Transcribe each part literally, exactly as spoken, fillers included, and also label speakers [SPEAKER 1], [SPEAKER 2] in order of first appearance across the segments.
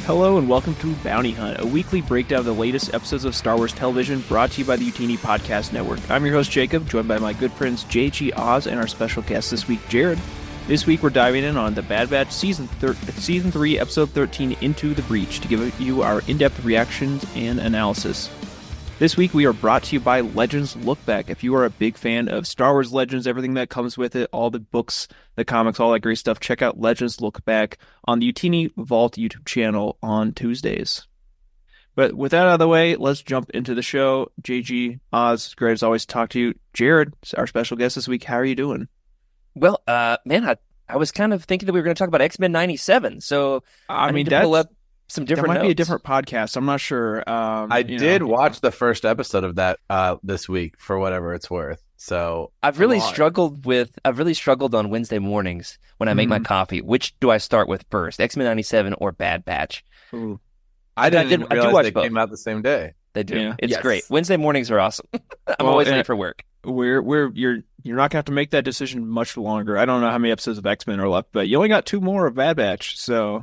[SPEAKER 1] Hello and welcome to Bounty Hunt, a weekly breakdown of the latest episodes of Star Wars television brought to you by the Utini Podcast Network. I'm your host Jacob, joined by my good friends J G Oz and our special guest this week, Jared. This week we're diving in on The Bad Batch Season thir- Season three, Episode thirteen, Into the Breach, to give you our in-depth reactions and analysis. This week we are brought to you by Legends Look Back. If you are a big fan of Star Wars Legends, everything that comes with it, all the books, the comics, all that great stuff, check out Legends Look Back on the Utini Vault YouTube channel on Tuesdays. But with that out of the way, let's jump into the show. J G, Oz, great as always to talk to you. Jared, our special guest this week, how are you doing?
[SPEAKER 2] Well, uh, man, I, I was kind of thinking that we were going to talk about X-Men ninety-seven, so I, I mean, need to pull up some different
[SPEAKER 1] That might
[SPEAKER 2] notes.
[SPEAKER 1] be a different podcast. I'm not sure. Um,
[SPEAKER 3] I
[SPEAKER 1] you
[SPEAKER 3] did
[SPEAKER 1] know.
[SPEAKER 3] watch the first episode of that uh, this week for whatever it's worth. So
[SPEAKER 2] I've really
[SPEAKER 3] a lot.
[SPEAKER 2] struggled with, I've really struggled on Wednesday mornings when I make my
[SPEAKER 1] Mhm.
[SPEAKER 2] coffee. Which do I start with first, X-Men ninety-seven or Bad Batch?
[SPEAKER 1] Ooh.
[SPEAKER 3] I didn't
[SPEAKER 2] I did-
[SPEAKER 3] even
[SPEAKER 2] I do
[SPEAKER 3] realize
[SPEAKER 2] watch
[SPEAKER 3] they
[SPEAKER 2] both.
[SPEAKER 3] came out the same day.
[SPEAKER 2] They do.
[SPEAKER 1] Yeah.
[SPEAKER 2] It's
[SPEAKER 3] Yes.
[SPEAKER 2] great. Wednesday mornings are awesome. I'm
[SPEAKER 1] Well,
[SPEAKER 2] always
[SPEAKER 1] and-
[SPEAKER 2] late for work.
[SPEAKER 1] We're we're you're you're not gonna have to make that decision much longer. I don't know how many episodes of X-Men are left, but you only got two more of Bad Batch. So,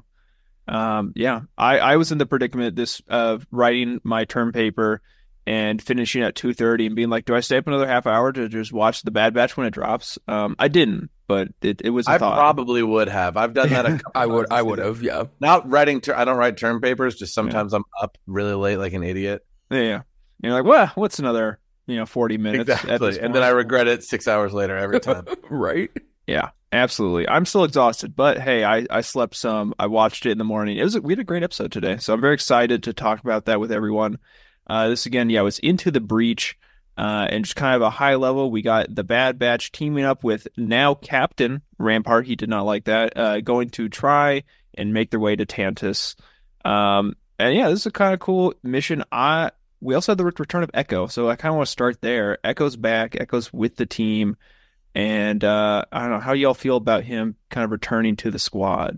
[SPEAKER 1] um, yeah, I I was in the predicament this of writing my term paper and finishing at two thirty and being like, do I stay up another half hour to just watch the Bad Batch when it drops? Um, I didn't, but it it was a
[SPEAKER 3] I
[SPEAKER 1] thought.
[SPEAKER 3] probably would have. I've done that a couple
[SPEAKER 4] I would,
[SPEAKER 3] times
[SPEAKER 4] I
[SPEAKER 3] this
[SPEAKER 4] would
[SPEAKER 3] season.
[SPEAKER 4] have, yeah.
[SPEAKER 3] Not writing. Ter- I don't write term papers. Just sometimes I'm up really late, like an idiot.
[SPEAKER 1] Yeah, yeah. And you're like, well, what's another you know forty minutes? at
[SPEAKER 3] Exactly.
[SPEAKER 1] this
[SPEAKER 3] And then I
[SPEAKER 1] point?
[SPEAKER 3] regret it six hours later every time.
[SPEAKER 4] Right?
[SPEAKER 1] Yeah, absolutely. I'm still exhausted, but hey, I, I slept some. I watched it in the morning. It was a, we had a great episode today, so I'm very excited to talk about that with everyone. Uh, this again, yeah, was Into the Breach, uh, and just kind of a high level. We got the Bad Batch teaming up with now Captain Rampart. He did not like that. Uh, going to try and make their way to Tantus. Um, and yeah, this is a kind of cool mission. I we also had the return of Echo, so I kind of want to start there. Echo's back. Echo's with the team. And uh, I don't know, how y'all feel about him kind of returning to the squad?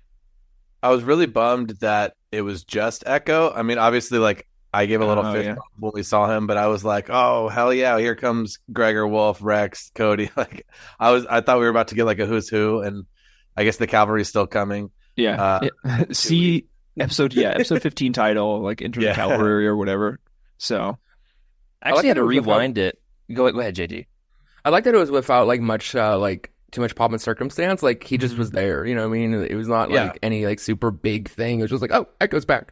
[SPEAKER 3] I was really bummed that it was just Echo. I mean, obviously, like I gave a little
[SPEAKER 1] Oh,
[SPEAKER 3] fist
[SPEAKER 1] yeah.
[SPEAKER 3] bump when we saw him, but I was like, "Oh hell yeah! Here comes Gregor, Wolf, Rex, Cody." Like I was, I thought we were about to get like a who's who, and I guess the cavalry's still coming.
[SPEAKER 1] Yeah.
[SPEAKER 3] Uh,
[SPEAKER 1] It- see episode, yeah, episode fifteen title, like Enter the
[SPEAKER 3] Yeah.
[SPEAKER 1] Cavalry or whatever. So,
[SPEAKER 2] I actually
[SPEAKER 4] like
[SPEAKER 2] had to
[SPEAKER 4] that it was without-
[SPEAKER 2] rewind it. Go, go ahead, J G.
[SPEAKER 4] I like that it was without like much, uh, like too much pomp and circumstance. Like he just
[SPEAKER 1] Mhm.
[SPEAKER 4] was there. You know what I mean? It was not
[SPEAKER 3] Yeah.
[SPEAKER 4] like any like super big thing. It was just like, oh, Echo's back.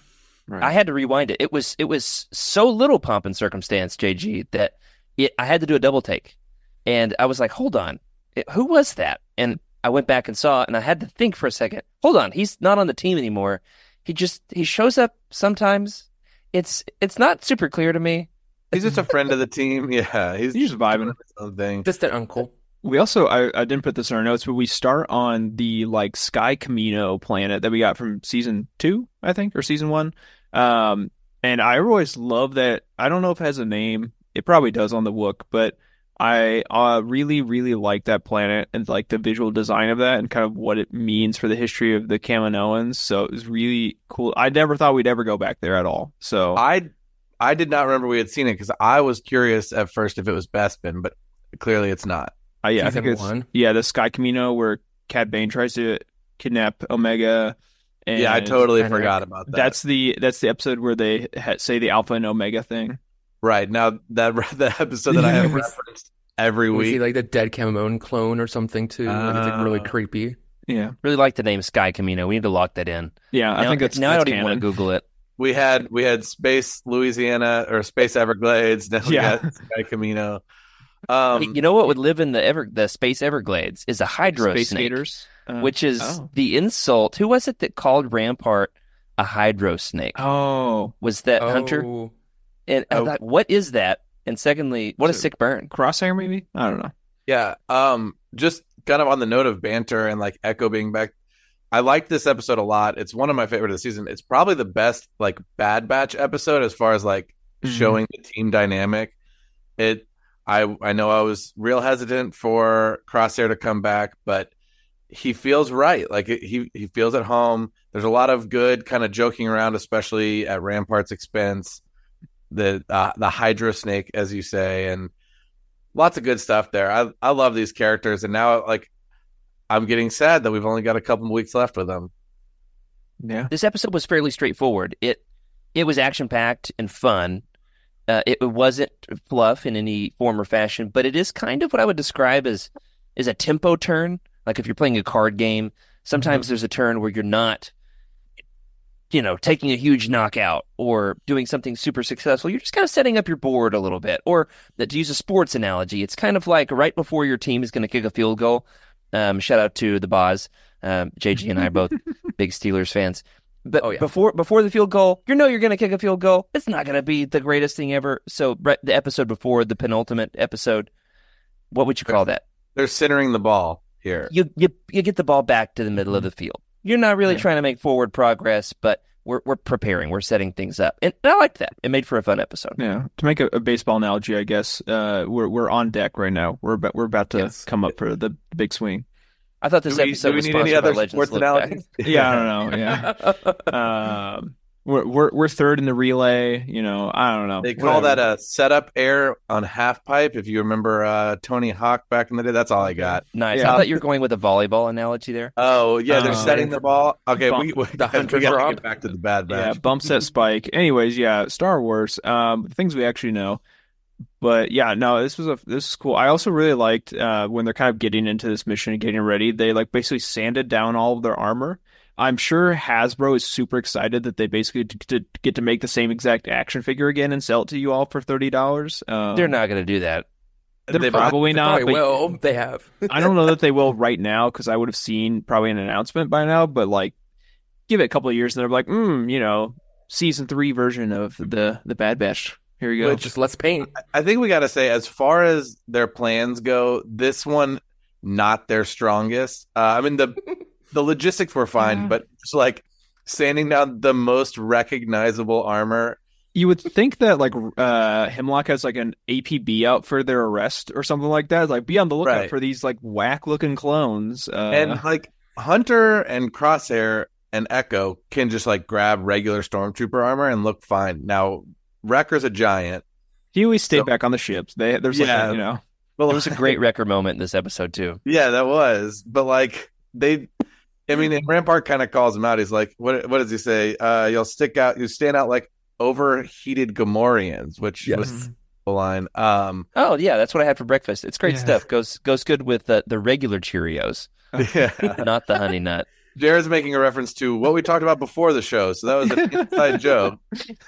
[SPEAKER 2] I had to rewind it. It was it was so little pomp and circumstance, J G, that it, I had to do a double take, and I was like, "Hold on, it, who was that?" And I went back and saw it, and I had to think for a second. Hold on, he's not on the team anymore. He just he shows up sometimes. It's it's not super clear to me.
[SPEAKER 3] He's just a friend of the team. Yeah, he's
[SPEAKER 1] He's just vibing.
[SPEAKER 3] doing his own thing.
[SPEAKER 4] Distant uncle.
[SPEAKER 1] We also, I, I didn't put this in our notes, but we start on the like Sky Camino planet that we got from season two, I think, or season one. Um, and I always love that. I don't know if it has a name. It probably does on the Wook, but I uh, really, really like that planet and like the visual design of that and kind of what it means for the history of the Kaminoans. So it was really cool. I never thought we'd ever go back there at all. So
[SPEAKER 3] I I did not remember we had seen it because I was curious at first if it was Bespin, but clearly it's not.
[SPEAKER 1] uh, yeah, I
[SPEAKER 4] Season
[SPEAKER 1] think it's
[SPEAKER 4] one.
[SPEAKER 1] yeah the Sky Camino where Cad Bane tries to kidnap Omega. And
[SPEAKER 3] yeah, I totally
[SPEAKER 4] Fennec.
[SPEAKER 3] forgot about that.
[SPEAKER 1] That's the that's the episode where they ha- say the Alpha and Omega thing.
[SPEAKER 3] right. Now that the episode that I have
[SPEAKER 4] We-
[SPEAKER 3] referenced every
[SPEAKER 4] We see
[SPEAKER 3] week.
[SPEAKER 4] like the dead Camamone clone or something too. and it's like really
[SPEAKER 3] Ah.
[SPEAKER 4] creepy.
[SPEAKER 1] Yeah,
[SPEAKER 2] Really like the name Sky Camino. We need to lock that in.
[SPEAKER 1] yeah. I
[SPEAKER 2] now,
[SPEAKER 1] think that's
[SPEAKER 2] now.
[SPEAKER 1] that's
[SPEAKER 2] I don't even want
[SPEAKER 1] canon.
[SPEAKER 2] to Google it.
[SPEAKER 3] We had we had Space Louisiana or Space Everglades. Now we
[SPEAKER 1] Yeah.
[SPEAKER 3] got Sky Camino. Um,
[SPEAKER 2] you know what would live in the ever the space Everglades is a hydro
[SPEAKER 1] Space
[SPEAKER 2] snake,
[SPEAKER 1] Gators, uh,
[SPEAKER 2] which is
[SPEAKER 1] oh.
[SPEAKER 2] the insult. Who was it that called Rampart a hydro snake?
[SPEAKER 1] oh
[SPEAKER 2] Was that Hunter?
[SPEAKER 4] Oh,
[SPEAKER 2] And I
[SPEAKER 3] Oh.
[SPEAKER 2] thought, what is that? And secondly, what a
[SPEAKER 1] So-
[SPEAKER 2] sick burn.
[SPEAKER 1] Crosshair maybe. I don't know.
[SPEAKER 3] Yeah. Um, just kind of on the note of banter and like Echo being back. I liked this episode a lot. It's one of my favorite of the season. It's probably the best like Bad Batch episode as far as like
[SPEAKER 1] Mhm.
[SPEAKER 3] showing the team dynamic. It I I know I was real hesitant for Crosshair to come back, but he feels right. Like it, he he feels at home. There's a lot of good kind of joking around, especially at Rampart's expense. The uh, the Hydra snake, as you say, and lots of good stuff there. I I love these characters, and now like I'm getting sad that we've only got a couple weeks left with them.
[SPEAKER 1] Yeah.
[SPEAKER 2] This episode was fairly straightforward. It it was action packed and fun. Uh, it, it wasn't fluff in any form or fashion, but it is kind of what I would describe as is a tempo turn. Like if you're playing a card game, sometimes mm-hmm. there's a turn where you're not, you know, taking a huge knockout or doing something super successful. You're just kind of setting up your board a little bit. Or that, to use a sports analogy, it's kind of like right before your team is going to kick a field goal. Um, shout out to the Boz. Um, J G and I are both big Steelers fans. But oh, yeah. before before the field goal, you know you're going to kick a field goal. It's not going to be the greatest thing ever. So right, the episode before, the penultimate episode, what would you call that?
[SPEAKER 3] They're centering the ball here.
[SPEAKER 2] You you you get the ball back to the middle of the field. You're not really yeah. trying to make forward progress, but we're we're preparing. We're setting things up, and I liked that. It made for a fun episode.
[SPEAKER 1] Yeah. To make a, a baseball analogy, I guess uh, we're we're on deck right now. We're about, we're about to yes. come up for the big swing.
[SPEAKER 2] I thought this
[SPEAKER 3] do we,
[SPEAKER 2] episode
[SPEAKER 3] do we
[SPEAKER 2] was
[SPEAKER 3] need
[SPEAKER 2] sponsored
[SPEAKER 3] any other
[SPEAKER 2] by Legends
[SPEAKER 3] sports
[SPEAKER 2] Look
[SPEAKER 3] analogies?
[SPEAKER 2] Back.
[SPEAKER 1] Yeah, I don't know. Yeah, um, we're we're we're third in the relay. You know, I don't know.
[SPEAKER 3] They call
[SPEAKER 1] Whatever.
[SPEAKER 3] that a setup air on half pipe. If you remember uh, Tony Hawk back in the day, that's all I got.
[SPEAKER 2] Nice.
[SPEAKER 1] Yeah.
[SPEAKER 2] I thought you were going with a volleyball analogy there.
[SPEAKER 3] Oh yeah, they're
[SPEAKER 1] Uh,
[SPEAKER 3] setting the ball. Okay,
[SPEAKER 1] bump,
[SPEAKER 3] we, we,
[SPEAKER 4] the
[SPEAKER 3] we
[SPEAKER 4] hunter
[SPEAKER 3] got to
[SPEAKER 4] drop.
[SPEAKER 3] get back to the bad
[SPEAKER 1] Yeah,
[SPEAKER 3] batch.
[SPEAKER 1] bump set spike. Anyways, yeah, Star Wars. Um, things we actually know. But yeah, no, this was a this is cool. I also really liked uh when they're kind of getting into this mission and getting ready. They like basically sanded down all of their armor. I'm sure Hasbro is super excited that they basically t- t- get to make the same exact action figure again and sell it to you all for thirty dollars. Um,
[SPEAKER 2] They're not going to do that.
[SPEAKER 1] They're
[SPEAKER 3] They
[SPEAKER 1] probably
[SPEAKER 4] They
[SPEAKER 1] not.
[SPEAKER 4] probably
[SPEAKER 1] but
[SPEAKER 4] will. They have.
[SPEAKER 1] I don't know that they will right now because I would have seen probably an announcement by now. But like, give it a couple of years and they're like, hmm, you know, season three version of the the Bad Batch. Here you go.
[SPEAKER 4] With just less paint.
[SPEAKER 3] I think we got to say, as far as their plans go, this one not their strongest. Uh, I mean the the logistics were fine,
[SPEAKER 1] Yeah.
[SPEAKER 3] but just like sanding down the most recognizable armor.
[SPEAKER 1] You would think that like uh, Hemlock has like an A P B out for their arrest or something like that. Like be on the lookout
[SPEAKER 3] Right.
[SPEAKER 1] for these like whack looking clones. Uh,
[SPEAKER 3] And like Hunter and Crosshair and Echo can just like grab regular Stormtrooper armor and look fine. Now Wrecker's a giant.
[SPEAKER 1] he always stayed
[SPEAKER 3] so-
[SPEAKER 1] back on the ships. They there's like
[SPEAKER 3] Yeah.
[SPEAKER 1] a, you know
[SPEAKER 3] Well,
[SPEAKER 2] There was a great record moment in this episode too.
[SPEAKER 3] Yeah, that was. But like they, I mean, and Rampart kind of calls him out. He's like, "What? What does he say? Uh, you'll stick out. You stand out like overheated Gamorreans," which
[SPEAKER 4] Yes.
[SPEAKER 3] was the line. Um,
[SPEAKER 2] Oh yeah, that's what I had for breakfast. It's great
[SPEAKER 1] Yeah.
[SPEAKER 2] stuff. Goes goes good with the, the regular Cheerios,
[SPEAKER 3] yeah.
[SPEAKER 2] not the honey nut.
[SPEAKER 3] Jared's making a reference to what we talked about before the show, so that was an inside joke.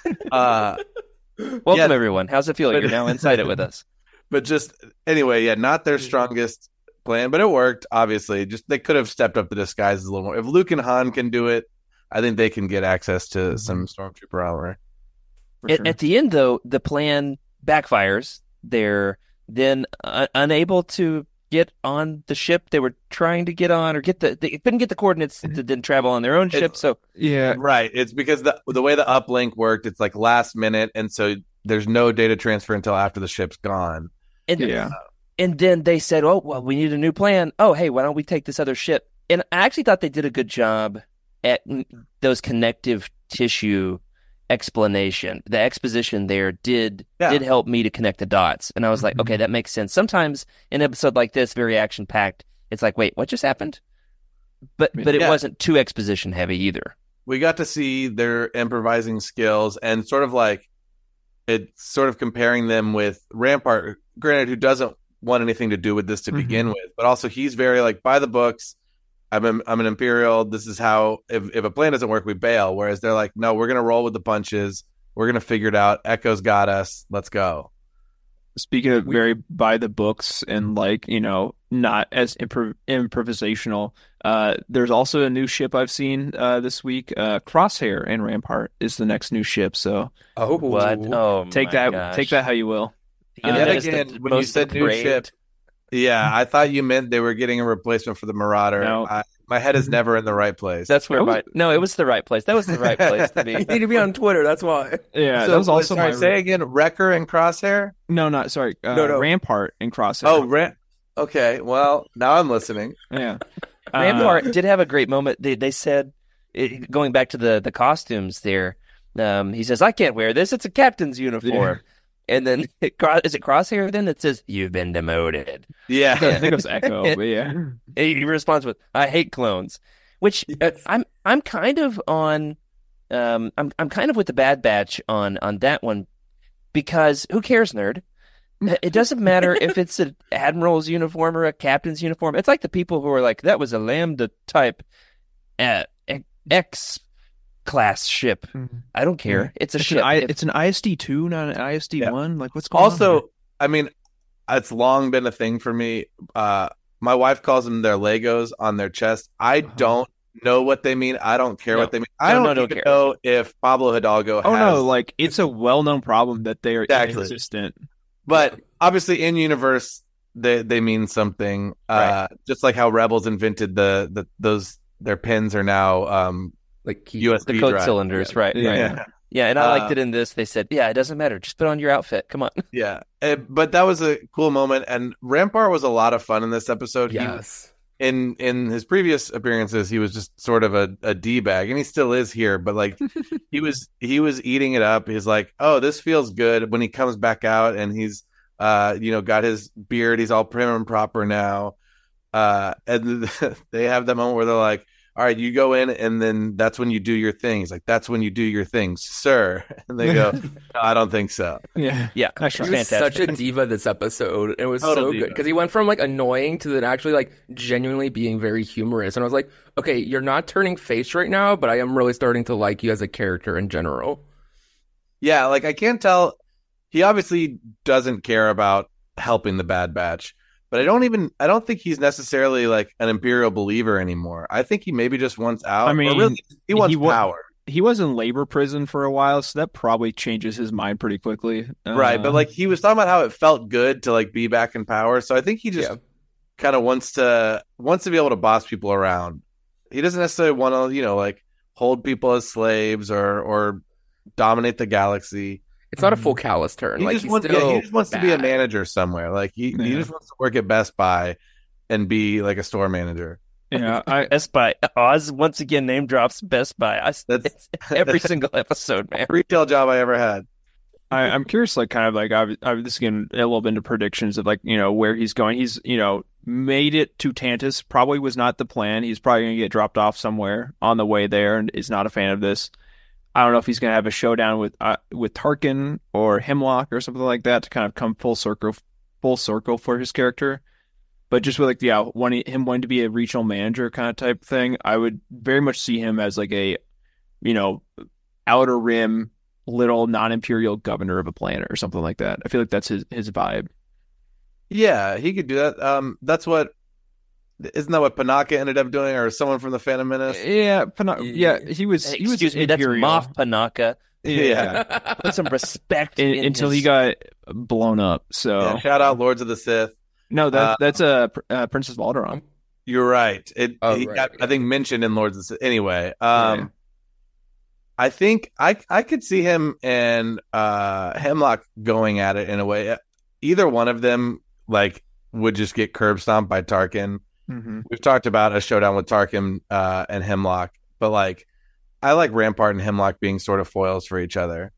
[SPEAKER 3] Uh,
[SPEAKER 2] Welcome
[SPEAKER 3] Yeah.
[SPEAKER 2] everyone. How's it feel? You're now inside it with us.
[SPEAKER 3] but just anyway, yeah, not their strongest plan, but it worked. Obviously, just they could have stepped up the disguises a little more. If Luke and Han can do it, I think they can get access to some Stormtrooper armor.
[SPEAKER 1] for
[SPEAKER 2] At,
[SPEAKER 1] sure.
[SPEAKER 2] at the end, though, the plan backfires. They're then uh, unable to get on the ship they were trying to get on, or get the they couldn't get the coordinates to then travel on their own ship. So
[SPEAKER 1] yeah,
[SPEAKER 3] Right. It's because the the way the uplink worked, it's like last minute, and so there's no data transfer until after the ship's gone.
[SPEAKER 2] and
[SPEAKER 1] yeah.
[SPEAKER 2] and then they said, "Oh, well, we need a new plan. Oh, hey, why don't we take this other ship?" And I actually thought they did a good job at n- those connective tissue explanation. The exposition there did
[SPEAKER 3] Yeah.
[SPEAKER 2] did help me to connect the dots, and I was like,
[SPEAKER 1] Mhm.
[SPEAKER 2] "Okay, that makes sense." Sometimes in an episode like this, very action packed, it's like, "Wait, what just happened?" But but it
[SPEAKER 3] Yeah.
[SPEAKER 2] wasn't too exposition heavy either.
[SPEAKER 3] We got to see their improvising skills and sort of like it's sort of comparing them with Rampart, granted, who doesn't want anything to do with this to
[SPEAKER 1] Mhm.
[SPEAKER 3] begin with, but also he's very like by the books. I'm an, I'm an Imperial. This is how if, if a plan doesn't work, we bail. Whereas they're like, no, we're gonna roll with the punches. We're gonna figure it out. Echo's got us. Let's go.
[SPEAKER 1] Speaking of very by the books and like, you know, not as improv- improvisational, uh, there's also a new ship I've seen uh, this week. Uh, Crosshair and Rampart is the next new ship. So
[SPEAKER 4] Oh,
[SPEAKER 2] What? Oh,
[SPEAKER 1] take
[SPEAKER 2] my
[SPEAKER 1] that,
[SPEAKER 2] gosh.
[SPEAKER 1] take that how you will.
[SPEAKER 2] You know,
[SPEAKER 3] Yet
[SPEAKER 2] that is the
[SPEAKER 3] again, when you
[SPEAKER 2] most
[SPEAKER 3] said new
[SPEAKER 2] depraved-
[SPEAKER 3] ship, yeah, I thought you meant they were getting a replacement for the Marauder.
[SPEAKER 1] No.
[SPEAKER 3] I, my head is never in the right place.
[SPEAKER 2] That's where
[SPEAKER 1] That was-
[SPEAKER 2] my no, it was the right place. That was the right place to be.
[SPEAKER 4] You need to be on Twitter. That's why.
[SPEAKER 1] Yeah,
[SPEAKER 3] So,
[SPEAKER 1] that was also
[SPEAKER 3] sorry,
[SPEAKER 1] my
[SPEAKER 3] say again, Wrecker and Crosshair.
[SPEAKER 1] no, not sorry, uh,
[SPEAKER 4] No, no.
[SPEAKER 1] Rampart and Crosshair.
[SPEAKER 3] Oh, Ram- okay. Well, now I'm listening.
[SPEAKER 1] yeah. Uh,
[SPEAKER 2] Rampart did have a great moment. They they said, it, going back to the the costumes there, um, he says, "I can't wear this. It's a captain's uniform." And then it, cro- is it Crosshair then that says, "You've been demoted"?
[SPEAKER 3] Yeah.
[SPEAKER 1] I think it was Echo, but yeah.
[SPEAKER 2] And he responds with, "I hate clones," Which
[SPEAKER 4] Yes.
[SPEAKER 2] I'm I'm kind of on um I'm I'm kind of with the Bad Batch on on that one because who cares, nerd? It doesn't matter if it's an admiral's uniform or a captain's uniform. It's like the people who are like, that was a Lambda type uh, X class ship. I don't care.
[SPEAKER 1] Yeah.
[SPEAKER 2] It's a
[SPEAKER 1] It's
[SPEAKER 2] ship.
[SPEAKER 1] an, I,
[SPEAKER 2] If-
[SPEAKER 1] it's an I S D two, not an I S D one. Like, what's going on?
[SPEAKER 3] Also, I mean, it's long been a thing for me. Uh, my wife calls them their Legos on their chest. I
[SPEAKER 1] Uh-huh.
[SPEAKER 3] don't know what they mean. I don't care
[SPEAKER 2] No.
[SPEAKER 3] what they mean. I
[SPEAKER 2] No,
[SPEAKER 3] don't
[SPEAKER 2] no, don't
[SPEAKER 3] even
[SPEAKER 2] care.
[SPEAKER 3] know if Pablo Hidalgo
[SPEAKER 1] Oh
[SPEAKER 3] has.
[SPEAKER 1] no, like it's a well-known problem that they are
[SPEAKER 3] Exactly.
[SPEAKER 1] inconsistent.
[SPEAKER 3] But obviously, in universe, they they mean something. Uh, just like how Rebels invented the the those their pins are now um,
[SPEAKER 4] Like key-
[SPEAKER 3] U S B
[SPEAKER 2] the code
[SPEAKER 3] drive.
[SPEAKER 2] cylinders, right?
[SPEAKER 1] Yeah.
[SPEAKER 2] right.
[SPEAKER 3] Yeah.
[SPEAKER 2] Yeah, and I liked
[SPEAKER 3] Uh,
[SPEAKER 2] it in this. They said, yeah, it doesn't matter. Just put on your outfit. Come on.
[SPEAKER 3] Yeah, Uh, but that was a cool moment, and Rampart was a lot of fun in this episode. He,
[SPEAKER 4] Yes.
[SPEAKER 3] in in his previous appearances, he was just sort of a, a d bag, and he still is here. But like, he was he was eating it up. He's like, "Oh, this feels good." When he comes back out, and he's uh, you know, got his beard, he's all prim and proper now. Uh, and they have that moment where they're like, "All right, you go in, and then that's when you do your thing." He's like, "That's when you do your thing, sir." And they go, "No, I don't think so."
[SPEAKER 1] Yeah,
[SPEAKER 2] Yeah,
[SPEAKER 1] That's
[SPEAKER 2] it's
[SPEAKER 4] He was
[SPEAKER 2] fantastic.
[SPEAKER 4] such a diva this episode. It was
[SPEAKER 3] Total
[SPEAKER 4] so
[SPEAKER 3] diva.
[SPEAKER 4] good because he went from like annoying to then actually like genuinely being very humorous. And I was like, okay, you're not turning face right now, but I am really starting to like you as a character in general.
[SPEAKER 3] Yeah, like I can't tell. He obviously doesn't care about helping the Bad Batch, but I don't even. I don't think he's necessarily like an Imperial believer anymore. I think he maybe just wants out.
[SPEAKER 1] I
[SPEAKER 3] or
[SPEAKER 1] mean,
[SPEAKER 3] really, he wants
[SPEAKER 1] he wa-
[SPEAKER 3] power,
[SPEAKER 1] he was in labor prison for a while, so that probably changes his mind pretty quickly.
[SPEAKER 3] right?
[SPEAKER 1] Uh,
[SPEAKER 3] But like he was talking about how it felt good to like be back in power. So I think he just
[SPEAKER 4] Yeah.
[SPEAKER 3] kind of wants to wants to be able to boss people around. He doesn't necessarily want to, you know, like hold people as slaves or or dominate the galaxy.
[SPEAKER 4] It's not a full callous turn.
[SPEAKER 3] He
[SPEAKER 4] like
[SPEAKER 3] just
[SPEAKER 4] he's
[SPEAKER 3] wants, yeah,
[SPEAKER 4] still
[SPEAKER 3] he just wants to be a
[SPEAKER 4] bad.
[SPEAKER 3] manager somewhere. Like he, he
[SPEAKER 1] Yeah.
[SPEAKER 3] just wants to work at Best Buy and be like a store manager.
[SPEAKER 1] yeah, I,
[SPEAKER 2] Best Buy. Oz once again name drops Best Buy. I,
[SPEAKER 3] That's-
[SPEAKER 2] it's every single episode, man.
[SPEAKER 3] Retail job I ever had.
[SPEAKER 1] I, I'm curious, like, kind of like, I, I, this is getting a little bit into predictions of, like, you know, where he's going. He's, you know, made it to Tantus. Probably was not the plan. He's probably going to get dropped off somewhere on the way there and is not a fan of this. I don't know if he's going to have a showdown with uh, with Tarkin or Hemlock or something like that to kind of come full circle, full circle for his character. But just with, like, yeah, wanting, him wanting to be a regional manager kind of type thing, I would very much see him as, like, a, you know, outer rim little non-imperial governor of a planet or something like that. I feel like that's his his vibe.
[SPEAKER 3] Yeah, he could do that. Um, that's what isn't that what Panaka ended up doing, or someone from the Phantom Menace?
[SPEAKER 1] Yeah, Pana- yeah, he was. He was
[SPEAKER 2] Excuse me, that's
[SPEAKER 1] imperial.
[SPEAKER 2] Moff Panaka.
[SPEAKER 3] Yeah.
[SPEAKER 2] Put some respect
[SPEAKER 1] In-
[SPEAKER 2] in
[SPEAKER 1] until
[SPEAKER 2] his-
[SPEAKER 1] he got blown up. So
[SPEAKER 3] Yeah, shout out Lords of the Sith.
[SPEAKER 1] no, that
[SPEAKER 3] Uh,
[SPEAKER 1] that's a uh, uh, Princess Valderon.
[SPEAKER 3] You're right. It
[SPEAKER 4] Oh,
[SPEAKER 3] he
[SPEAKER 4] right,
[SPEAKER 3] got,
[SPEAKER 4] yeah.
[SPEAKER 3] I think, mentioned in Lords of the Sith. Anyway, um,
[SPEAKER 1] Yeah.
[SPEAKER 3] I think I I could see him and uh, Hemlock going at it in a way. Either one of them like would just get curb stomped by Tarkin.
[SPEAKER 1] Mm-hmm.
[SPEAKER 3] We've talked about a showdown with Tarkin uh, and Hemlock, but like I like Rampart and Hemlock being sort of foils for each other.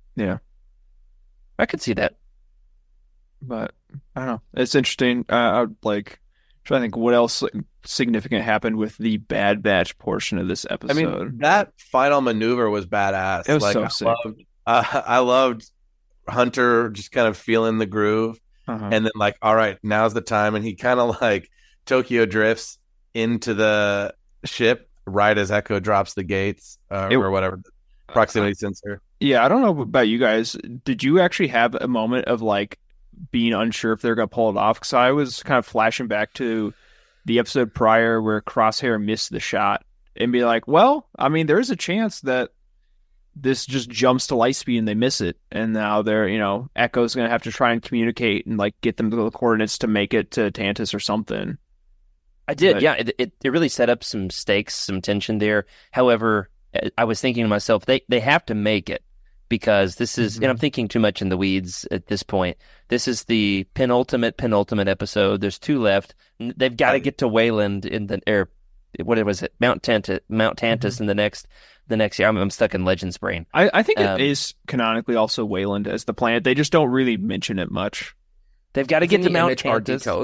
[SPEAKER 2] I could see that.
[SPEAKER 1] But I don't know. It's interesting. Uh, I would like trying to think what else like, significant happened with the Bad Batch portion of this
[SPEAKER 3] I
[SPEAKER 1] episode.
[SPEAKER 3] mean, that final maneuver was badass.
[SPEAKER 1] It was
[SPEAKER 3] like,
[SPEAKER 1] so
[SPEAKER 3] I
[SPEAKER 1] sick.
[SPEAKER 3] loved, uh, I loved Hunter just kind of feeling the groove.
[SPEAKER 1] uh-huh.
[SPEAKER 3] And then like, all right, now's the time. And he kind of like Tokyo drifts into the ship right as Echo drops the gates uh,
[SPEAKER 1] It-
[SPEAKER 3] or whatever, proximity sensor.
[SPEAKER 1] Yeah, I don't know about you guys. Did you actually have a moment of like being unsure if they're going to pull it off? Because I was kind of flashing back to the episode prior where Crosshair missed the shot and be like, well, I mean, there is a chance that this just jumps to light speed and they miss it. And now they're, you know, Echo's going to have to try and communicate and like get them to the coordinates to make it to Tantus or something.
[SPEAKER 2] I did,
[SPEAKER 1] But-
[SPEAKER 2] yeah. It, it it really set up some stakes, some tension there. However, I was thinking to myself, they they have to make it because this is,
[SPEAKER 1] Mhm.
[SPEAKER 2] and I'm thinking too much in the weeds at this point. This is the penultimate penultimate episode. There's two left. N- They've got to
[SPEAKER 3] Right.
[SPEAKER 2] get to Wayland in the air. What was it? Mount Tantus, Mount Tantus in the next the next year. I'm, I'm stuck in Legends brain.
[SPEAKER 1] I, I think
[SPEAKER 2] Um,
[SPEAKER 1] it is canonically also Wayland as the planet. They just don't really mention it much.
[SPEAKER 2] They've got to
[SPEAKER 4] It's
[SPEAKER 2] get
[SPEAKER 4] in
[SPEAKER 2] to
[SPEAKER 4] the
[SPEAKER 2] Mount
[SPEAKER 4] image art
[SPEAKER 2] Tantus.
[SPEAKER 4] details.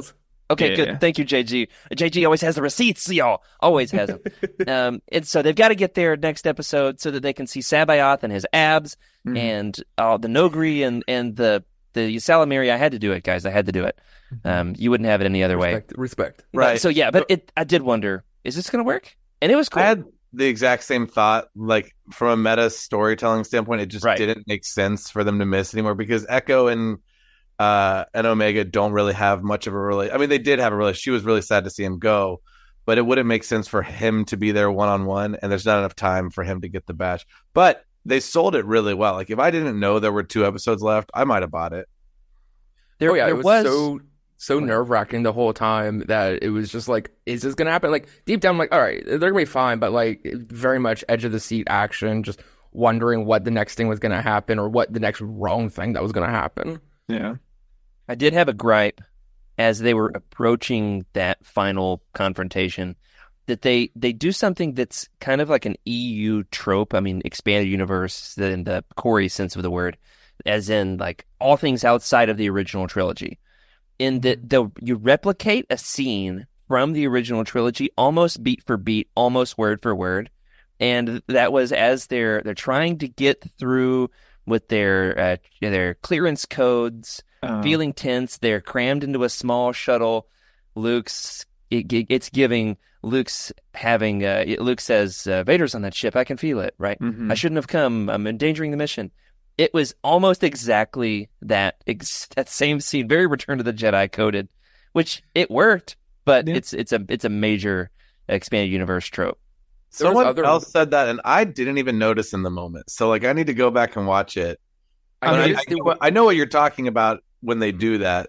[SPEAKER 2] Okay,
[SPEAKER 1] Yeah,
[SPEAKER 2] good.
[SPEAKER 1] yeah.
[SPEAKER 2] Thank you, J G. J G always has the receipts, y'all. Always has them. um, and so they've got to get there next episode so that they can see Sabayoth and his abs
[SPEAKER 1] Mhm.
[SPEAKER 2] and uh, the Nogri and and the the Salamiri. I had to do it, guys. I had to do it. Um, you wouldn't have it any other way.
[SPEAKER 4] Respect, respect.
[SPEAKER 2] But-
[SPEAKER 3] Right.
[SPEAKER 2] so yeah, but it. I did wonder, is this going to work? And it was cool.
[SPEAKER 3] I had the exact same thought. Like from a meta storytelling standpoint, it just
[SPEAKER 2] Right.
[SPEAKER 3] didn't make sense for them to miss anymore because Echo and uh and Omega don't really have much of a relation. I mean, they did have a relationship. She was really sad to see him go, but it wouldn't make sense for him to be there one on one, and there's not enough time for him to get the badge. But they sold it really well. Like if I didn't know there were two episodes left, I might have bought it.
[SPEAKER 2] there,
[SPEAKER 4] oh yeah,
[SPEAKER 2] there
[SPEAKER 4] it was,
[SPEAKER 2] was
[SPEAKER 4] so so nerve wracking the whole time that it was just like, is this gonna happen? Like deep down, I'm like, all right, they're gonna be fine, but like very much edge of the seat action, just wondering what the next thing was gonna happen or what the next wrong thing that was gonna happen.
[SPEAKER 1] Yeah.
[SPEAKER 2] I did have a gripe as they were approaching that final confrontation that they they do something that's kind of like an E U trope. I mean, expanded universe in the Corey sense of the word, as in like all things outside of the original trilogy. In that the you replicate a scene from the original trilogy almost beat for beat, almost word for word, and that was as they're they're trying to get through with their uh, their clearance codes.
[SPEAKER 1] Uh,
[SPEAKER 2] Feeling tense, they're crammed into a small shuttle. Luke's it, it's giving Luke's having uh, Luke says uh, Vader's on that ship. I can feel it. Right.
[SPEAKER 1] mhm.
[SPEAKER 2] I shouldn't have come. I'm endangering the mission. It was almost exactly that ex- that same scene, very Return of the Jedi coded, which it worked, but
[SPEAKER 1] Yeah.
[SPEAKER 2] it's it's a it's a major expanded universe trope.
[SPEAKER 4] There was
[SPEAKER 3] Someone
[SPEAKER 4] other-
[SPEAKER 3] else said that, and I didn't even notice in the moment. So like, I need to go back and watch it.
[SPEAKER 4] I
[SPEAKER 3] But I,
[SPEAKER 4] noticed
[SPEAKER 3] I,
[SPEAKER 4] the-
[SPEAKER 3] know, I know what you're talking about when they do that.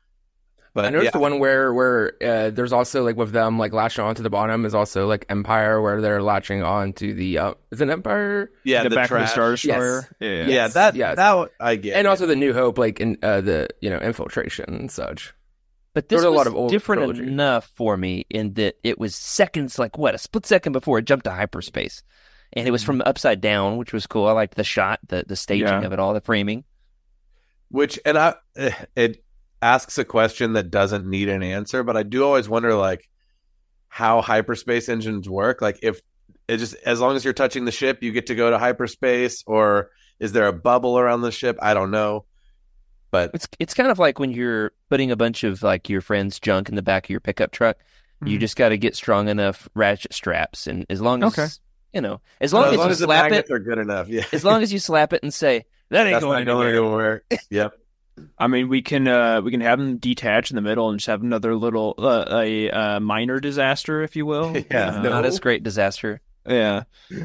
[SPEAKER 3] But
[SPEAKER 4] I noticed
[SPEAKER 3] yeah,
[SPEAKER 4] the one where where uh, there's also like with them like latching onto the bottom is also like Empire where they're latching on to the uh, is it Empire
[SPEAKER 3] yeah,
[SPEAKER 1] the,
[SPEAKER 3] the
[SPEAKER 1] back
[SPEAKER 3] trash.
[SPEAKER 1] of the Star Destroyer. Yeah.
[SPEAKER 3] Yeah,
[SPEAKER 4] Yes,
[SPEAKER 3] that
[SPEAKER 4] yes.
[SPEAKER 3] that I get.
[SPEAKER 4] and also the New Hope like in uh, the you know infiltration and such.
[SPEAKER 2] But
[SPEAKER 4] There
[SPEAKER 2] this
[SPEAKER 4] was a
[SPEAKER 2] was
[SPEAKER 4] lot of old
[SPEAKER 2] different
[SPEAKER 4] trilogy.
[SPEAKER 2] enough for me in that it was seconds, like what, a split second before it jumped to hyperspace. And it was from the upside down, which was cool. I liked the shot, the, the staging
[SPEAKER 1] Yeah.
[SPEAKER 2] of it all, the framing.
[SPEAKER 3] Which and I eh, it asks a question that doesn't need an answer, but I do always wonder like how hyperspace engines work. Like if it just as long as you're touching the ship, you get to go to hyperspace, or is there a bubble around the ship? I don't know. But
[SPEAKER 2] It's it's kind of like when you're putting a bunch of like your friend's junk in the back of your pickup truck. You
[SPEAKER 1] Mhm.
[SPEAKER 2] just got to get strong enough ratchet straps, and as long as
[SPEAKER 1] Okay.
[SPEAKER 2] you know, as long
[SPEAKER 3] as
[SPEAKER 2] as
[SPEAKER 3] long
[SPEAKER 2] you
[SPEAKER 3] as the
[SPEAKER 2] slap
[SPEAKER 3] magnets
[SPEAKER 2] it,
[SPEAKER 3] are good enough, yeah.
[SPEAKER 2] as long as you slap it and say that ain't
[SPEAKER 3] That's
[SPEAKER 2] going
[SPEAKER 3] not going
[SPEAKER 2] anywhere.
[SPEAKER 3] to work. Yep.
[SPEAKER 1] I mean, we can uh, we can have them detach in the middle and just have another little uh, a uh, minor disaster, if you will.
[SPEAKER 3] Yeah,
[SPEAKER 1] Uh,
[SPEAKER 4] no.
[SPEAKER 2] Not as great disaster.
[SPEAKER 1] Yeah.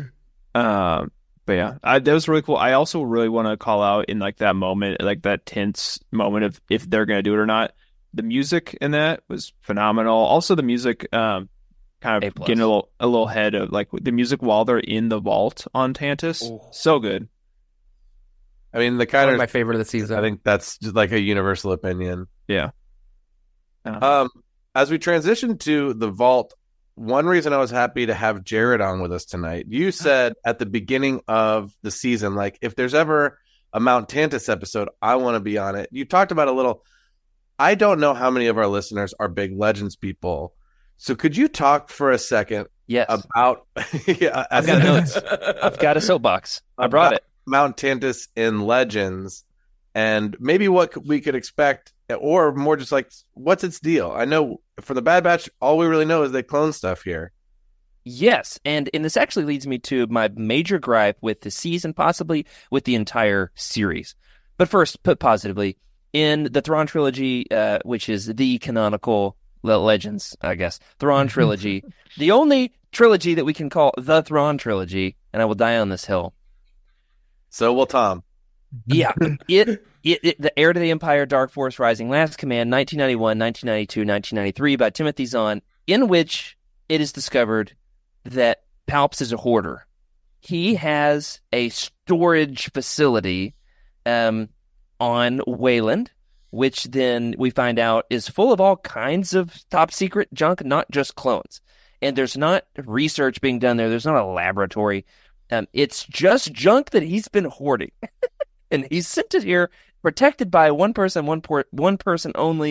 [SPEAKER 1] Um, but yeah, I, that was really cool. I also really want to call out in like that moment, like that tense moment of if they're going to do it or not. The music in that was phenomenal. Also, the music, um, kind
[SPEAKER 2] A
[SPEAKER 1] of
[SPEAKER 2] plus.
[SPEAKER 1] getting a little a little ahead of like the music while they're in the vault on Tantus.
[SPEAKER 4] Oh.
[SPEAKER 1] So good.
[SPEAKER 3] I mean, the
[SPEAKER 4] One
[SPEAKER 3] kind
[SPEAKER 4] of
[SPEAKER 3] of
[SPEAKER 4] my favorite of the season.
[SPEAKER 3] I think that's just like a universal opinion.
[SPEAKER 1] Yeah. Uh,
[SPEAKER 3] Um, as we transition to the vault, one reason I was happy to have Jared on with us tonight, you said at the beginning of the season, like if there's ever a Mount Tantus episode, I want to be on it. You talked about a little. I don't know how many of our listeners are big Legends people, so could you talk for a second
[SPEAKER 2] Yes,
[SPEAKER 3] about? yeah, I
[SPEAKER 2] I've got
[SPEAKER 3] said-
[SPEAKER 2] notes. I've got a soapbox. I brought it.
[SPEAKER 3] Mount Tantus in Legends, and maybe what we could expect, or more just like what's its deal. I know for the Bad Batch, all we really know is they clone stuff here.
[SPEAKER 2] Yes, and and this actually leads me to my major gripe with the season, possibly with the entire series. But first, put positively, in the Thrawn trilogy, uh, which is the canonical Le- Legends, I guess, Thrawn trilogy, the only trilogy that we can call the Thrawn trilogy, and I will die on this hill.
[SPEAKER 3] So will Tom.
[SPEAKER 2] Yeah, it, it, it the Heir to the Empire, Dark Force Rising, Last Command, nineteen ninety-one, nineteen ninety-two, nineteen ninety-three, by Timothy Zahn, in which it is discovered that Palps is a hoarder. He has a storage facility um, on Wayland, which then we find out is full of all kinds of top secret junk, not just clones. And there's not research being done there. There's not a laboratory. Um, it's just junk that he's been hoarding. And he's sent it here, protected by one person, one port, one person only,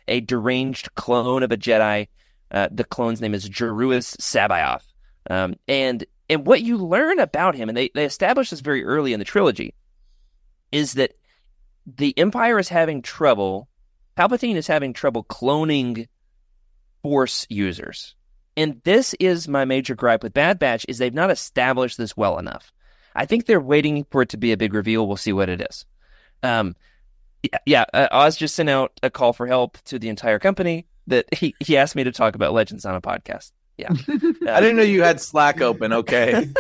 [SPEAKER 2] a deranged clone of a Jedi. Uh, the clone's name is Jeruis Sabaoth. Um, and and what you learn about him, and they, they establish this very early in the trilogy, is that the Empire is having trouble, Palpatine is having trouble cloning Force users. And this is my major gripe with Bad Batch, is they've not established this well enough. I think they're waiting for it to be a big reveal. We'll see what it is. Um, yeah, yeah uh, Oz just sent out a call for help to the entire company that he, he asked me to talk about Legends on a podcast. Yeah. Uh,
[SPEAKER 3] I didn't know you had Slack open. Okay.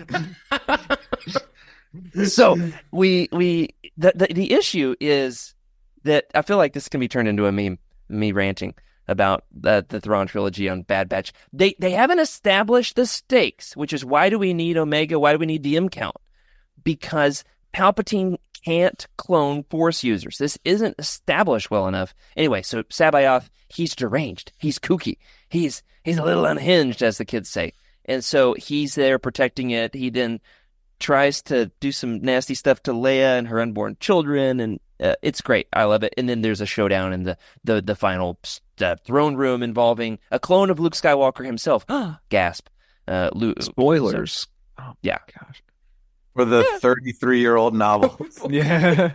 [SPEAKER 2] So we we the, the the issue is that I feel like this can be turned into a meme, me ranting about the the Thrawn trilogy on Bad Batch. They they haven't established the stakes, which is why do we need Omega? Why do we need the M count? Because Palpatine can't clone Force users. This isn't established well enough. Anyway, so Sabaoth, he's deranged. He's kooky. He's he's a little unhinged, as the kids say. And so he's there protecting it. He then tries to do some nasty stuff to Leia and her unborn children, and uh, it's great. I love it. And then there's a showdown in the the, the final uh, throne room involving a clone of Luke Skywalker himself. Gasp. Uh, Luke,
[SPEAKER 1] Spoilers.
[SPEAKER 2] So,
[SPEAKER 1] oh,
[SPEAKER 2] yeah.
[SPEAKER 1] Gosh.
[SPEAKER 3] For the thirty-three-year-old novel.
[SPEAKER 1] Yeah.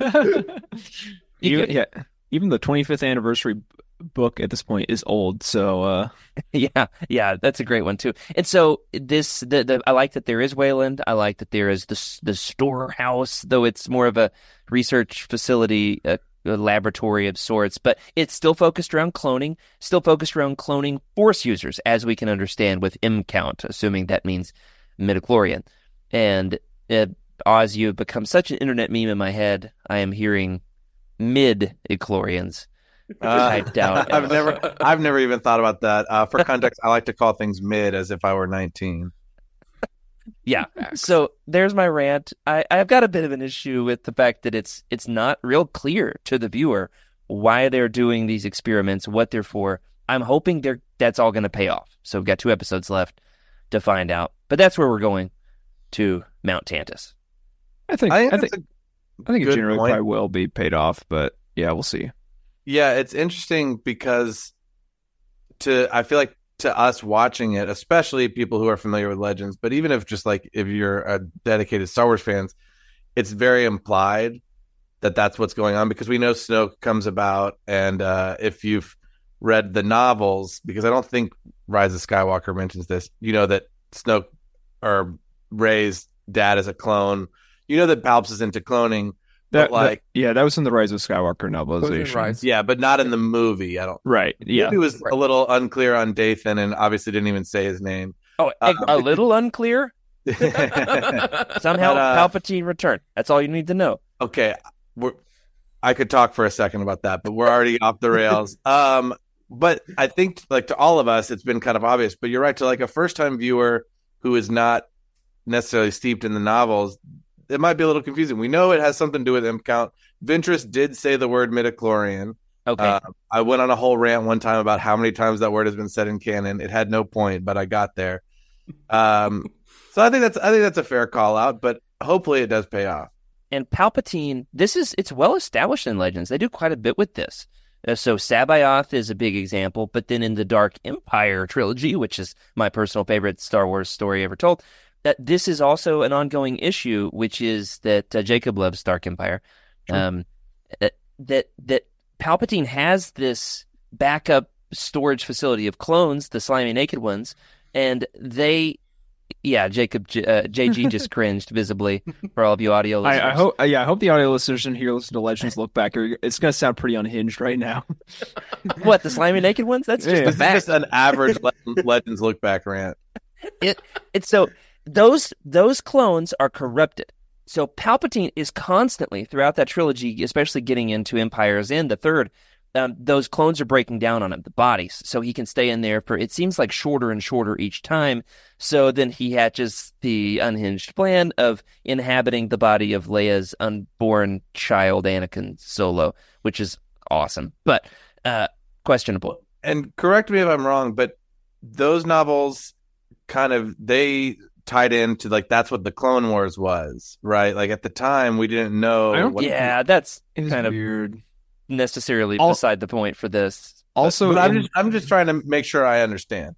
[SPEAKER 2] You
[SPEAKER 1] even,
[SPEAKER 2] could-
[SPEAKER 1] yeah. Even the twenty-fifth anniversary book at this point is old. So, uh,
[SPEAKER 2] Yeah, yeah, that's a great one too. And so this, the, the I like that there is Wayland. I like that there is the the storehouse, though it's more of a research facility, a, a laboratory of sorts. But it's still focused around cloning, still focused around cloning Force users, as we can understand with M count, assuming that means midichlorian. And uh, Oz, you have become such an internet meme in my head. I am hearing mid-ichlorians.
[SPEAKER 3] Uh,
[SPEAKER 2] Typed out.
[SPEAKER 3] I've never, I've never even thought about that. Uh, for context, I like to call things mid as if I were nineteen.
[SPEAKER 2] Yeah. So there's my rant. I, I've got a bit of an issue with the fact that it's it's not real clear to the viewer why they're doing these experiments, what they're for. I'm hoping they're that's all going to pay off. So we've got two episodes left to find out. But that's where we're going, to Mount Tantus.
[SPEAKER 1] I think
[SPEAKER 3] I
[SPEAKER 1] I
[SPEAKER 3] think
[SPEAKER 1] think
[SPEAKER 3] that's
[SPEAKER 1] I think, it
[SPEAKER 3] good
[SPEAKER 1] generally
[SPEAKER 3] point.
[SPEAKER 1] probably will be paid off, but yeah, we'll see.
[SPEAKER 3] Yeah, it's interesting because to I feel like to us watching it, especially people who are familiar with Legends, but even if just like if you're a dedicated Star Wars fans, it's very implied that that's what's going on because we know Snoke comes about, and uh, if you've read the novels, because I don't think Rise of Skywalker mentions this, you know that Snoke or Rey's dad is a clone. You know that Palps is into cloning.
[SPEAKER 1] That,
[SPEAKER 3] But like,
[SPEAKER 1] that- yeah, that was in the Rise of Skywalker
[SPEAKER 4] Wasn't
[SPEAKER 1] novelization.
[SPEAKER 4] Rise.
[SPEAKER 3] yeah, but not in the movie. I don't.
[SPEAKER 1] Right. Yeah.
[SPEAKER 3] Movie was
[SPEAKER 4] Right.
[SPEAKER 3] a little unclear on Dathan, and obviously didn't even say his name.
[SPEAKER 2] Oh,
[SPEAKER 3] Um,
[SPEAKER 2] a little unclear.
[SPEAKER 3] Somehow,
[SPEAKER 2] Somehow
[SPEAKER 3] But, uh,
[SPEAKER 2] Palpatine returned. That's all you need to know.
[SPEAKER 3] okay, we're, I could talk for a second about that, but we're already off the rails. Um, but I think, like to all of us, it's been kind of obvious. But you're right, to like a first-time viewer who is not necessarily steeped in the novels, it might be a little confusing. We know it has something to do with M count. Ventress did say the word midichlorian.
[SPEAKER 2] Okay.
[SPEAKER 3] Uh, I went on a whole rant one time about how many times that word has been said in canon. It had no point, but I got there. Um, so I think that's I think that's a fair call out, but hopefully it does pay off.
[SPEAKER 2] And Palpatine, this is it's well established in Legends. They do quite a bit with this. Uh, so Sabaoth is a big example, but then in the Dark Empire trilogy, which is my personal favorite Star Wars story ever told, that this is also an ongoing issue, which is that uh, Jacob loves Dark Empire.
[SPEAKER 1] Sure.
[SPEAKER 2] Um, uh, that that Palpatine has this backup storage facility of clones, the slimy naked ones, and they, yeah, Jacob J- uh, J G just cringed visibly for all of you audio listeners.
[SPEAKER 1] I, I hope. Yeah, I hope the audio listeners in here listen to Legends Look Back. It's gonna sound pretty unhinged right now.
[SPEAKER 2] What, the slimy naked ones? That's just
[SPEAKER 1] Yeah.
[SPEAKER 2] the
[SPEAKER 3] This is
[SPEAKER 2] fact.
[SPEAKER 3] just an average Le- Legends look back rant.
[SPEAKER 2] It it's so those those clones are corrupted. So Palpatine is constantly throughout that trilogy, especially getting into Empire's End, the third. Um, those clones are breaking down on him, the bodies, so he can stay in there for it seems like shorter and shorter each time. So then he hatches the unhinged plan of inhabiting the body of Leia's unborn child, Anakin Solo, which is awesome, but uh, questionable.
[SPEAKER 3] And correct me if I'm wrong, but those novels kind of they tied into like that's what the Clone Wars was, right? Like at the time we didn't know.
[SPEAKER 1] I don't-
[SPEAKER 3] what-
[SPEAKER 2] Yeah, that's
[SPEAKER 1] It's
[SPEAKER 2] kind of
[SPEAKER 1] weird.
[SPEAKER 2] necessarily
[SPEAKER 1] All-
[SPEAKER 2] beside the point for this.
[SPEAKER 1] Also,
[SPEAKER 3] but I'm
[SPEAKER 1] in-
[SPEAKER 3] just I'm just trying to make sure I understand.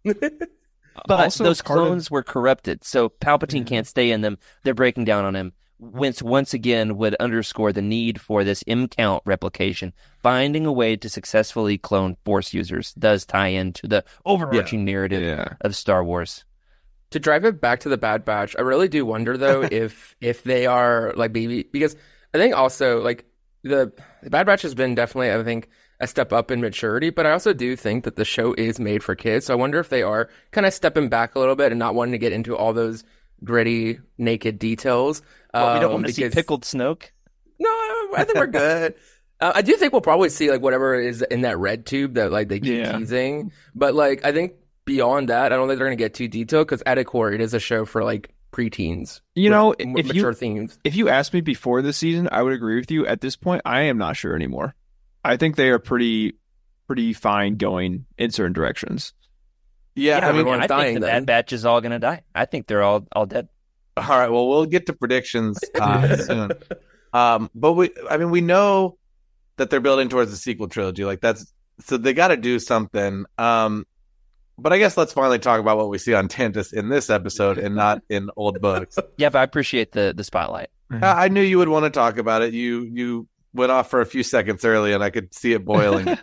[SPEAKER 2] But
[SPEAKER 1] also
[SPEAKER 2] those
[SPEAKER 1] part of-
[SPEAKER 2] clones were corrupted, so Palpatine can't stay in them. They're breaking down on him, which once again would underscore the need for this M-count replication. Finding a way to successfully clone Force users does tie into the overarching narrative
[SPEAKER 1] yeah.
[SPEAKER 2] of Star Wars.
[SPEAKER 4] To drive it back to the Bad Batch, I really do wonder though if if they are like maybe because I think also like the, the Bad Batch has been definitely I think a step up in maturity, but I also do think that the show is made for kids. So I wonder if they are kind of stepping back a little bit and not wanting to get into all those gritty, naked details.
[SPEAKER 2] Well, we don't
[SPEAKER 4] um,
[SPEAKER 2] want to see
[SPEAKER 4] because-
[SPEAKER 2] pickled Snoke.
[SPEAKER 4] No, I think we're good. Uh, I do think we'll probably see like whatever is in that red tube that like they keep
[SPEAKER 1] Yeah.
[SPEAKER 4] teasing. But like I think beyond that, I don't think they're gonna get too detailed because at its core, it is a show for like preteens.
[SPEAKER 1] You know,
[SPEAKER 4] with m-
[SPEAKER 1] if
[SPEAKER 4] mature
[SPEAKER 1] you
[SPEAKER 4] themes.
[SPEAKER 1] if you asked me before this season, I would agree with you. At this point, I am not sure anymore. I think they are pretty pretty fine going in certain directions.
[SPEAKER 3] Yeah,
[SPEAKER 2] Yeah,
[SPEAKER 3] I mean,
[SPEAKER 4] everyone's
[SPEAKER 2] I
[SPEAKER 4] dying
[SPEAKER 2] think the
[SPEAKER 4] then.
[SPEAKER 2] Bad Batch is all going to die. I think they're all all dead.
[SPEAKER 3] all right. Well, we'll get to predictions uh, soon. Um, but we, I mean, we know that they're building towards the sequel trilogy. Like that's so they got to do something. Um, but I guess let's finally talk about what we see on Tantus in this episode and not in old books.
[SPEAKER 2] Yeah, but I appreciate the the spotlight.
[SPEAKER 3] I I knew you would want to talk about it. You you went off for a few seconds early, and I could see it boiling.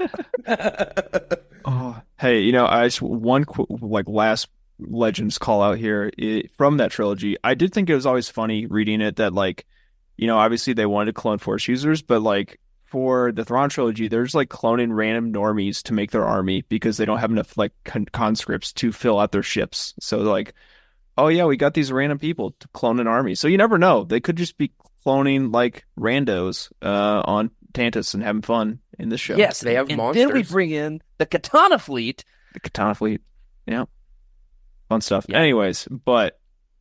[SPEAKER 1] Oh, hey, you know, I just one qu- like last Legends call out here it, from that trilogy. I did think it was always funny reading it that like, you know, obviously they wanted to clone Force users, but like for the Thrawn trilogy, there's like cloning random normies to make their army because they don't have enough like con- conscripts to fill out their ships. So like, oh yeah, we got these random people to clone an army. So you never know. They could just be cloning like randos uh, on Tantus and having fun in this show.
[SPEAKER 2] Yes,
[SPEAKER 4] They have
[SPEAKER 2] and then we
[SPEAKER 4] monsters.
[SPEAKER 2] bring in the Katana fleet.
[SPEAKER 1] The Katana fleet. Yeah. Fun stuff.
[SPEAKER 2] Yeah.
[SPEAKER 1] Anyways, but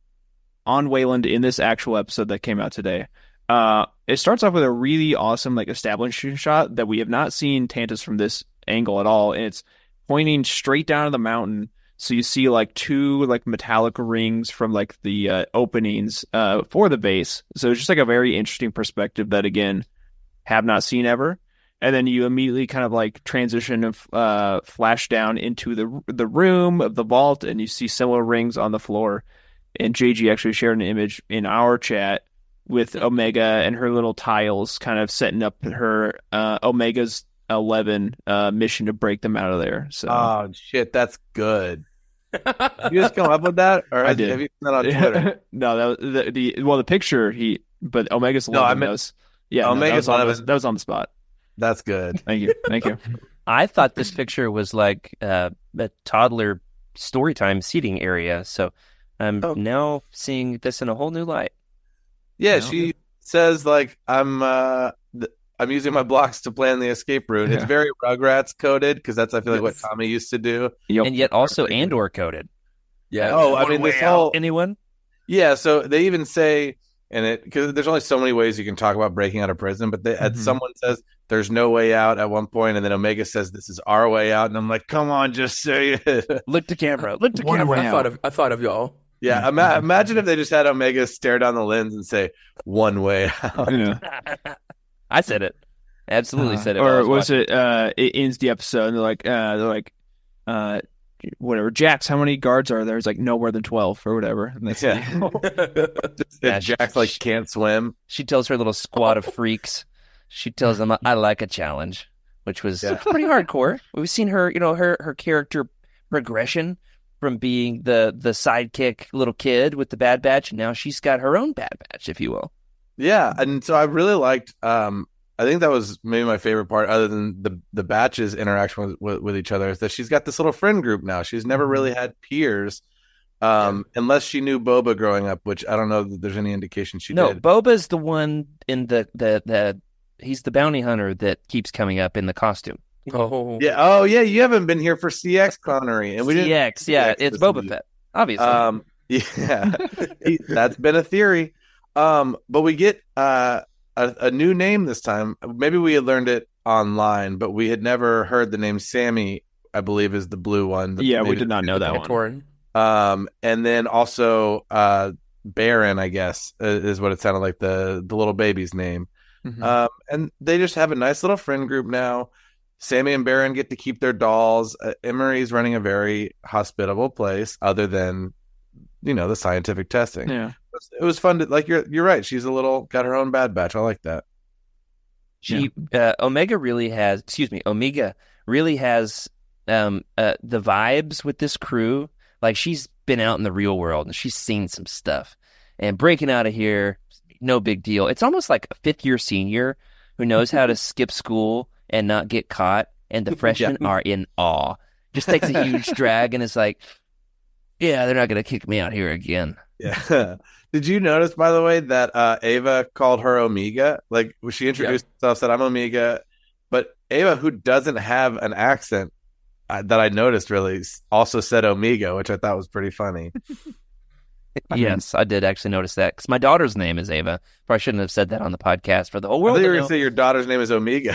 [SPEAKER 1] on Wayland in this actual episode that came out today, uh, it starts off with a really awesome like establishing shot that we have not seen Tantus from this angle at all, and it's pointing straight down to the mountain. So you see like two like metallic rings from like the uh, openings uh, for the base. So it's just like a very interesting perspective that again have not seen ever. And then you immediately kind of like transition and uh, flash down into the the room of the vault, and you see similar rings on the floor. And J G actually shared an image in our chat with Omega and her little tiles, kind of setting up her uh, Omega's eleven uh, mission to break them out of there. So
[SPEAKER 3] Oh shit, that's good. You just come up with that, or
[SPEAKER 1] I
[SPEAKER 3] have,
[SPEAKER 1] did.
[SPEAKER 3] have you seen that on Twitter?
[SPEAKER 1] no, that was the, the well the picture he, but Omega's
[SPEAKER 3] No,
[SPEAKER 1] eleven.
[SPEAKER 3] I meant-
[SPEAKER 1] that was, yeah, no, that
[SPEAKER 3] Omega's
[SPEAKER 1] was on the-
[SPEAKER 3] eleven.
[SPEAKER 1] that was on the spot.
[SPEAKER 3] That's good.
[SPEAKER 1] Thank you, thank you.
[SPEAKER 2] I thought this picture was like uh, a toddler story time seating area. So I'm
[SPEAKER 4] Oh.
[SPEAKER 2] now seeing this in a whole new light.
[SPEAKER 3] Yeah,
[SPEAKER 1] No.
[SPEAKER 3] she says like I'm uh th- I'm using my blocks to plan the escape route. It's
[SPEAKER 1] Yeah.
[SPEAKER 3] very Rugrats coded because that's I feel like what
[SPEAKER 4] Yes.
[SPEAKER 3] Tommy used to do.
[SPEAKER 1] Yep.
[SPEAKER 2] And yet also Andor coded.
[SPEAKER 4] Yeah.
[SPEAKER 3] Oh, I
[SPEAKER 2] One
[SPEAKER 3] mean
[SPEAKER 2] way
[SPEAKER 3] this
[SPEAKER 2] out.
[SPEAKER 3] whole
[SPEAKER 2] Anyone?
[SPEAKER 3] yeah. So they even say in it because there's only so many ways you can talk about breaking out of prison, but they,
[SPEAKER 1] Mhm.
[SPEAKER 3] someone says there's no way out at one point, and then Omega says this is our way out, and I'm like, come on, just say it.
[SPEAKER 2] Look to camera. Look to
[SPEAKER 1] One
[SPEAKER 2] camera.
[SPEAKER 1] way
[SPEAKER 4] I thought of I thought of y'all.
[SPEAKER 3] Yeah, ima- imagine if they just had Omega stare down the lens and say one way out.
[SPEAKER 1] Yeah.
[SPEAKER 2] I said it. Absolutely
[SPEAKER 1] Uh,
[SPEAKER 2] said it. while I
[SPEAKER 1] Or was
[SPEAKER 2] watching.
[SPEAKER 1] it? Uh, it ends the episode, and they're like, uh, they're like, uh, whatever. Jax, how many guards are there? It's like no more than twelve or whatever. And that's
[SPEAKER 3] Yeah.
[SPEAKER 2] Yeah,
[SPEAKER 3] If
[SPEAKER 2] she-
[SPEAKER 3] Jack like
[SPEAKER 2] she-
[SPEAKER 3] can't swim.
[SPEAKER 2] She tells her little squad of freaks. She tells them, "I like a challenge," which was
[SPEAKER 3] Yeah.
[SPEAKER 2] pretty hardcore. We've seen her, you know, her her character progression from being the the sidekick little kid with the Bad Batch, and now she's got her own Bad Batch, if you will.
[SPEAKER 3] Yeah, and so I really liked. Um, I think that was maybe my favorite part, other than the the batches interaction with, with with each other, is that she's got this little friend group now. She's never really had peers, um, unless she knew Boba growing up, which I don't know that there's any indication she
[SPEAKER 2] no,
[SPEAKER 3] did.
[SPEAKER 2] Boba's the one in the the the. He's the bounty hunter that keeps coming up in the costume.
[SPEAKER 4] Oh.
[SPEAKER 3] Yeah. Oh, yeah. You haven't been here for C X Connery, and we didn't.
[SPEAKER 2] C X, yeah,
[SPEAKER 3] C X
[SPEAKER 2] it's
[SPEAKER 3] this
[SPEAKER 2] Boba
[SPEAKER 3] week.
[SPEAKER 2] Fett, obviously.
[SPEAKER 3] Um, yeah, He- that's been a theory. Um, but we get uh, a, a new name this time. Maybe we had learned it online, but we had never heard the name Sammy. I believe is the blue one. The-
[SPEAKER 1] yeah, we
[SPEAKER 3] maybe-
[SPEAKER 1] did not know that one.
[SPEAKER 4] Torin.
[SPEAKER 3] Um, and then also uh, Baron, I guess, uh, is what it sounded like the the little baby's name.
[SPEAKER 1] Mhm.
[SPEAKER 3] Um, and they just have a nice little friend group now. Sammy and Baron get to keep their dolls. Uh, Emery's running a very hospitable place, other than, you know, the scientific testing.
[SPEAKER 1] Yeah.
[SPEAKER 3] It was, it was fun to, like, you're you're right. She's a little got her own Bad Batch. I like that.
[SPEAKER 2] She uh, Omega really has, excuse me, Omega really has um uh, the vibes with this crew. Like, she's been out in the real world and she's seen some stuff. And breaking out of here, no big deal. It's almost like a fifth year senior who knows how to skip school and not get caught, and the freshmen
[SPEAKER 3] Yeah.
[SPEAKER 2] are in awe. Just takes a huge drag and is like, yeah, they're not gonna kick me out here again.
[SPEAKER 3] Yeah. Did you notice, by the way, that uh, Ava called her Omega? Like, when she introduced herself, said, "I'm Omega," but Ava, who doesn't have an accent uh, that I noticed, really also said Omega, which I thought was pretty funny.
[SPEAKER 2] Yes, I did actually notice that, because my daughter's name is Ava. Probably shouldn't have said that on the podcast for the whole
[SPEAKER 3] I
[SPEAKER 2] world
[SPEAKER 3] thought you
[SPEAKER 2] to
[SPEAKER 3] were
[SPEAKER 2] know.
[SPEAKER 3] going to say your daughter's name is Omega.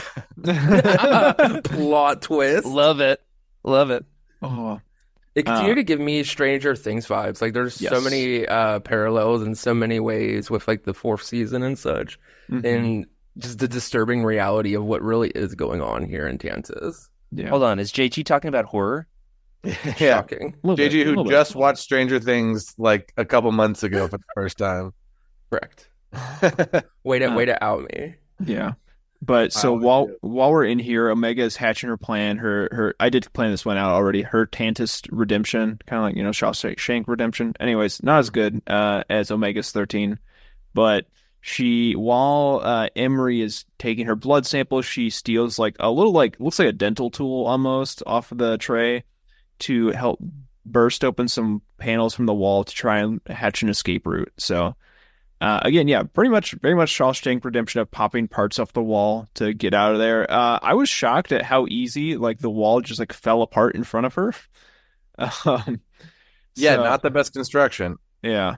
[SPEAKER 4] Plot twist.
[SPEAKER 2] Love it, love it.
[SPEAKER 1] Oh,
[SPEAKER 4] It continued
[SPEAKER 1] Uh,
[SPEAKER 4] to give me Stranger Things vibes. Like, there's so
[SPEAKER 1] Yes.
[SPEAKER 4] many uh, parallels in so many ways with like the fourth season and such,
[SPEAKER 1] mhm.
[SPEAKER 4] and just the disturbing reality of what really is going on here in Kansas.
[SPEAKER 1] yeah.
[SPEAKER 2] Hold on, is J G talking about horror?
[SPEAKER 3] Yeah.
[SPEAKER 4] Shocking.
[SPEAKER 1] A little
[SPEAKER 3] J G,
[SPEAKER 1] bit, a
[SPEAKER 3] who
[SPEAKER 1] little bit.
[SPEAKER 3] just watched Stranger Things like a couple months ago for the first time.
[SPEAKER 4] Correct. Way to
[SPEAKER 1] Uh,
[SPEAKER 4] way to out me.
[SPEAKER 1] Yeah. But so
[SPEAKER 3] always
[SPEAKER 1] while
[SPEAKER 3] do.
[SPEAKER 1] while we're in here, Omega is hatching her plan. Her her I did plan this one out already. Her Tantus redemption, kind of like, you know, Shawshank redemption. Anyways, not as good uh, as Omega's thirteen, but she while uh, Emery is taking her blood sample, she steals like a little, like, looks like a dental tool almost off of the tray to help burst open some panels from the wall to try and hatch an escape route. So. Uh, again, yeah, pretty much, very much Shawshank Redemption of popping parts off the wall to get out of there. Uh, I was shocked at how easy, like, the wall just like fell apart in front of her. Um,
[SPEAKER 3] Yeah,
[SPEAKER 1] so,
[SPEAKER 3] not the best construction.
[SPEAKER 1] yeah.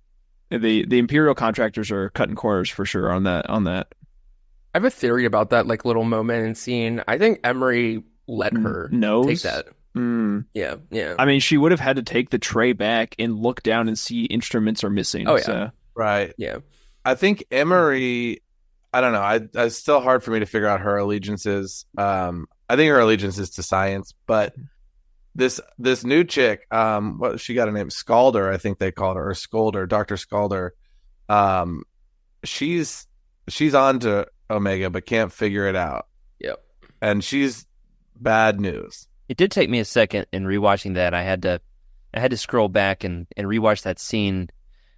[SPEAKER 1] The the Imperial contractors are cutting corners for sure on that on that.
[SPEAKER 4] I have a theory about that like little moment and scene. I think Emery let her
[SPEAKER 1] Knows?
[SPEAKER 4] take that.
[SPEAKER 1] Mm.
[SPEAKER 4] Yeah, yeah.
[SPEAKER 1] I mean, she would have had to take the tray back and look down and see instruments are missing.
[SPEAKER 4] Oh, yeah.
[SPEAKER 1] So.
[SPEAKER 3] Right.
[SPEAKER 4] yeah.
[SPEAKER 3] I think Emery, I don't know. I, it's still hard for me to figure out her allegiances. Um, I think her allegiance is to science, but this this new chick, um, what she got a name, Scalder, I think they called her, or Scolder, Doctor Scalder. Um, she's she's on to Omega, but can't figure it out,
[SPEAKER 4] Yep.
[SPEAKER 3] and she's bad news.
[SPEAKER 2] It did take me a second in rewatching that. I had to, I had to scroll back and, and rewatch that scene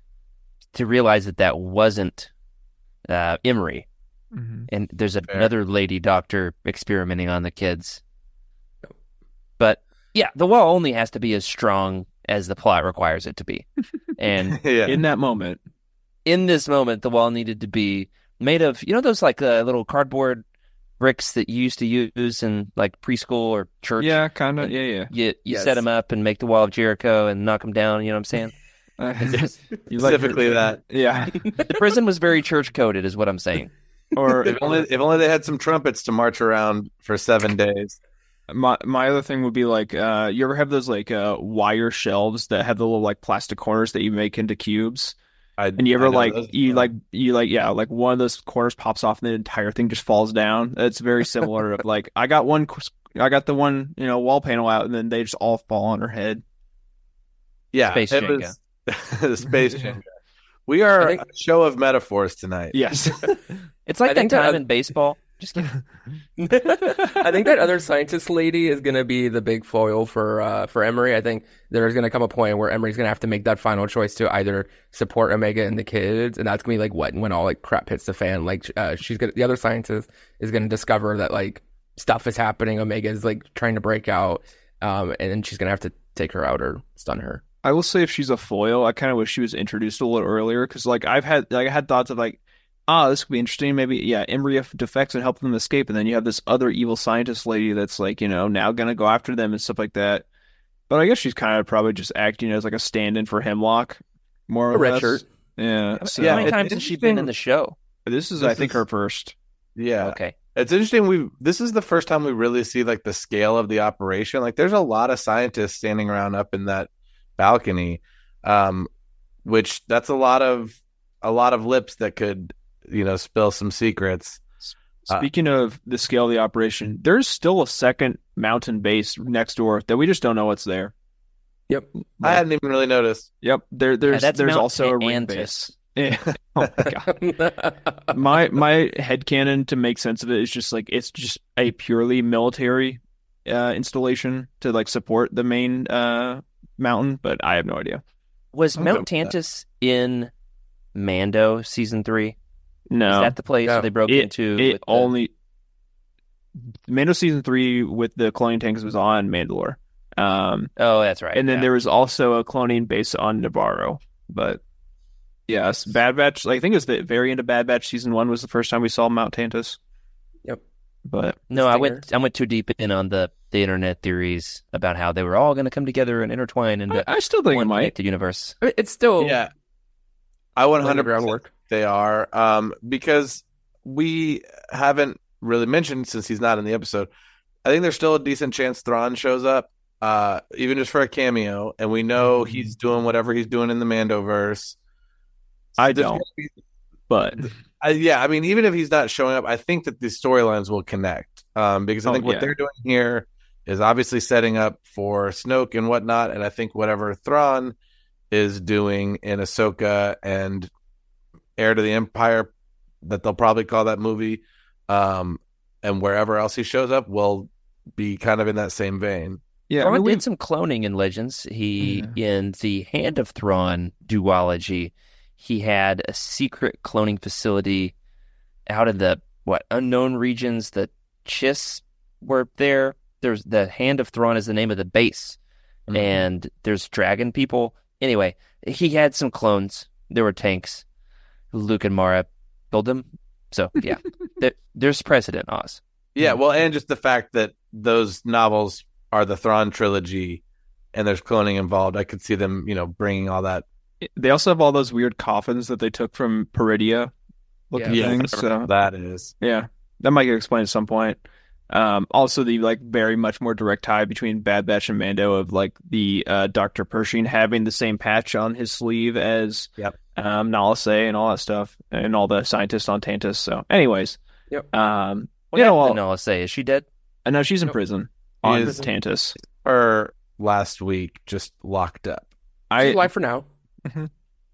[SPEAKER 2] to realize that that wasn't uh, Emery.
[SPEAKER 1] Mm-hmm.
[SPEAKER 2] And there's
[SPEAKER 3] Fair.
[SPEAKER 2] another lady doctor experimenting on the kids. But yeah, the wall only has to be as strong as the plot requires it to be. And
[SPEAKER 3] Yeah,
[SPEAKER 1] In that moment.
[SPEAKER 2] in this moment, the wall needed to be made of, you know, those like uh, little cardboard bricks that you used to use in like preschool or church.
[SPEAKER 1] Yeah, kind of. Yeah, yeah.
[SPEAKER 2] You you
[SPEAKER 4] Yes.
[SPEAKER 2] set them up and make the wall of Jericho and knock them down. You know what I'm saying?
[SPEAKER 1] Uh,
[SPEAKER 2] It's-
[SPEAKER 1] you like
[SPEAKER 3] specifically that.
[SPEAKER 1] Yeah.
[SPEAKER 2] the prison was very church coded, is what I'm saying.
[SPEAKER 1] Or
[SPEAKER 3] If only if only they had some trumpets to march around for seven days.
[SPEAKER 1] My my other thing would be like, uh, you ever have those like uh wire shelves that have the little like plastic corners that you make into cubes?
[SPEAKER 3] I,
[SPEAKER 1] And you
[SPEAKER 3] I
[SPEAKER 1] ever
[SPEAKER 3] know
[SPEAKER 1] like
[SPEAKER 3] those-
[SPEAKER 1] you like you like yeah, like one of those corners pops off and the entire thing just falls down. It's very similar of like I got one I got the one, you know, wall panel out and then they just all fall on her head.
[SPEAKER 3] yeah,
[SPEAKER 2] Space
[SPEAKER 3] it
[SPEAKER 2] Jenga.
[SPEAKER 3] was Space Jenga. We are
[SPEAKER 4] I think-
[SPEAKER 3] a show of metaphors tonight.
[SPEAKER 1] Yes.
[SPEAKER 2] It's like
[SPEAKER 4] I
[SPEAKER 2] that
[SPEAKER 4] think that
[SPEAKER 2] time
[SPEAKER 4] oth-
[SPEAKER 2] in baseball. Just kidding.
[SPEAKER 4] I think that other scientist lady is gonna be the big foil for uh, for Emery. I think there's gonna come a point where Emery's gonna have to make that final choice to either support Omega and the kids, and that's gonna be like what when all like crap hits the fan. Like uh, she's gonna the other scientist is gonna discover that like stuff is happening. Omega is like trying to break out, um, and then she's gonna have to take her out or stun her.
[SPEAKER 1] I will say if she's a foil, I kind of wish she was introduced a little earlier because like I've had like I had thoughts of like, ah, this could be interesting. Maybe yeah, Emery defects and help them escape, and then you have this other evil scientist lady that's like, you know, now gonna go after them and stuff like that. But I guess she's kind of probably just acting as like a stand-in for Hemlock, more or
[SPEAKER 4] A red
[SPEAKER 1] less.
[SPEAKER 4] shirt.
[SPEAKER 1] Yeah. So
[SPEAKER 3] Yeah,
[SPEAKER 2] How many
[SPEAKER 3] it's
[SPEAKER 2] times has she been in the show?
[SPEAKER 1] this is
[SPEAKER 3] This
[SPEAKER 1] I think
[SPEAKER 3] is-
[SPEAKER 1] her first.
[SPEAKER 3] Yeah.
[SPEAKER 2] Okay.
[SPEAKER 3] It's interesting. We this is the first time we really see like the scale of the operation. Like, there's a lot of scientists standing around up in that balcony, um, which that's a lot of a lot of lips that could, you know, spill some secrets.
[SPEAKER 1] Speaking of the scale of the operation, there's still a second mountain base next door that we just don't know what's there.
[SPEAKER 4] Yep.
[SPEAKER 3] I hadn't even really noticed.
[SPEAKER 1] Yep. There, there's
[SPEAKER 2] that's
[SPEAKER 1] there's
[SPEAKER 2] Mount
[SPEAKER 1] also a ring
[SPEAKER 2] Tantus.
[SPEAKER 1] base. Yeah. Oh my god. My my headcanon to make sense of it is just like it's just a purely military uh, installation to like support the main uh, mountain, but I have no idea.
[SPEAKER 2] Was
[SPEAKER 3] I'll go
[SPEAKER 2] Mount
[SPEAKER 3] with that.
[SPEAKER 2] Tantus in Mando season three?
[SPEAKER 1] No,
[SPEAKER 2] Is that the place
[SPEAKER 4] No.
[SPEAKER 2] they broke
[SPEAKER 1] it
[SPEAKER 2] into?
[SPEAKER 1] it
[SPEAKER 2] with the-
[SPEAKER 1] only Mando season three with the cloning tanks was on Mandalore. Um,
[SPEAKER 2] Oh, that's right.
[SPEAKER 1] and then
[SPEAKER 2] yeah.
[SPEAKER 1] there was also a cloning base on Navarro, but yes, Bad Batch. Like, I think it was the very end of Bad Batch season one was the first time we saw Mount Tantus.
[SPEAKER 4] Yep.
[SPEAKER 1] But
[SPEAKER 2] No, I
[SPEAKER 4] Stinger.
[SPEAKER 2] went. I went too deep in on the, the internet theories about how they were all going to come together and intertwine
[SPEAKER 1] I,
[SPEAKER 2] into
[SPEAKER 1] I still think it
[SPEAKER 2] one
[SPEAKER 1] might.
[SPEAKER 2] connected universe.
[SPEAKER 4] I mean, it's still
[SPEAKER 3] Yeah, I one
[SPEAKER 4] laying the
[SPEAKER 3] hundred percent
[SPEAKER 4] groundwork.
[SPEAKER 3] they are. Um, because we haven't really mentioned since he's not in the episode. I think there's still a decent chance Thrawn shows up, uh, even just for a cameo, and we know
[SPEAKER 1] Mm-hmm.
[SPEAKER 3] he's doing whatever he's doing in the Mandoverse.
[SPEAKER 1] I
[SPEAKER 3] There's
[SPEAKER 1] don't.
[SPEAKER 3] gonna be-
[SPEAKER 1] But
[SPEAKER 3] I, yeah, I mean, even if he's not showing up, I think that the storylines will connect. Um, because I
[SPEAKER 1] Oh,
[SPEAKER 3] think what
[SPEAKER 1] yeah.
[SPEAKER 3] they're doing here is obviously setting up for Snoke and whatnot, and I think whatever Thrawn is doing in Ahsoka and Heir to the Empire, that they'll probably call that movie, um, and wherever else he shows up will be kind of in that same vein.
[SPEAKER 1] yeah, I
[SPEAKER 2] Thrawn
[SPEAKER 1] mean, we,
[SPEAKER 2] did some cloning in Legends. He
[SPEAKER 1] Yeah.
[SPEAKER 2] in the Hand of Thrawn duology, he had a secret cloning facility out in the what unknown regions. The Chiss were there. There's the Hand of Thrawn is the name of the base,
[SPEAKER 3] Mhm.
[SPEAKER 2] and there's dragon people. Anyway, he had some clones. There were tanks. Luke and Mara build them. So yeah, there, there's precedent, Oz.
[SPEAKER 3] Yeah, well, and just the fact that those novels are the Thrawn trilogy, and there's cloning involved, I could see them, you know, bringing all that.
[SPEAKER 1] they also have all those weird coffins that they took from Peridia looking
[SPEAKER 4] Yeah.
[SPEAKER 1] things.
[SPEAKER 3] whatever
[SPEAKER 1] So
[SPEAKER 3] that is.
[SPEAKER 1] yeah, that might get explained at some point. Um, also the like very much more direct tie between Bad Batch and Mando of like the uh, Doctor Pershing having the same patch on his sleeve as
[SPEAKER 3] Yep.
[SPEAKER 1] um, Nala Se and all that stuff, and all the scientists on Tantus. So, anyways,
[SPEAKER 4] Yep.
[SPEAKER 1] Um,
[SPEAKER 2] What
[SPEAKER 1] you know,
[SPEAKER 2] happened to
[SPEAKER 1] well,
[SPEAKER 2] Nala Se? Is she dead?
[SPEAKER 1] I know she's in
[SPEAKER 4] Nope.
[SPEAKER 1] prison
[SPEAKER 3] She
[SPEAKER 1] on
[SPEAKER 3] is-
[SPEAKER 1] Tantus.
[SPEAKER 3] Or last week, just locked up.
[SPEAKER 1] I
[SPEAKER 4] She's alive for now.
[SPEAKER 1] uh,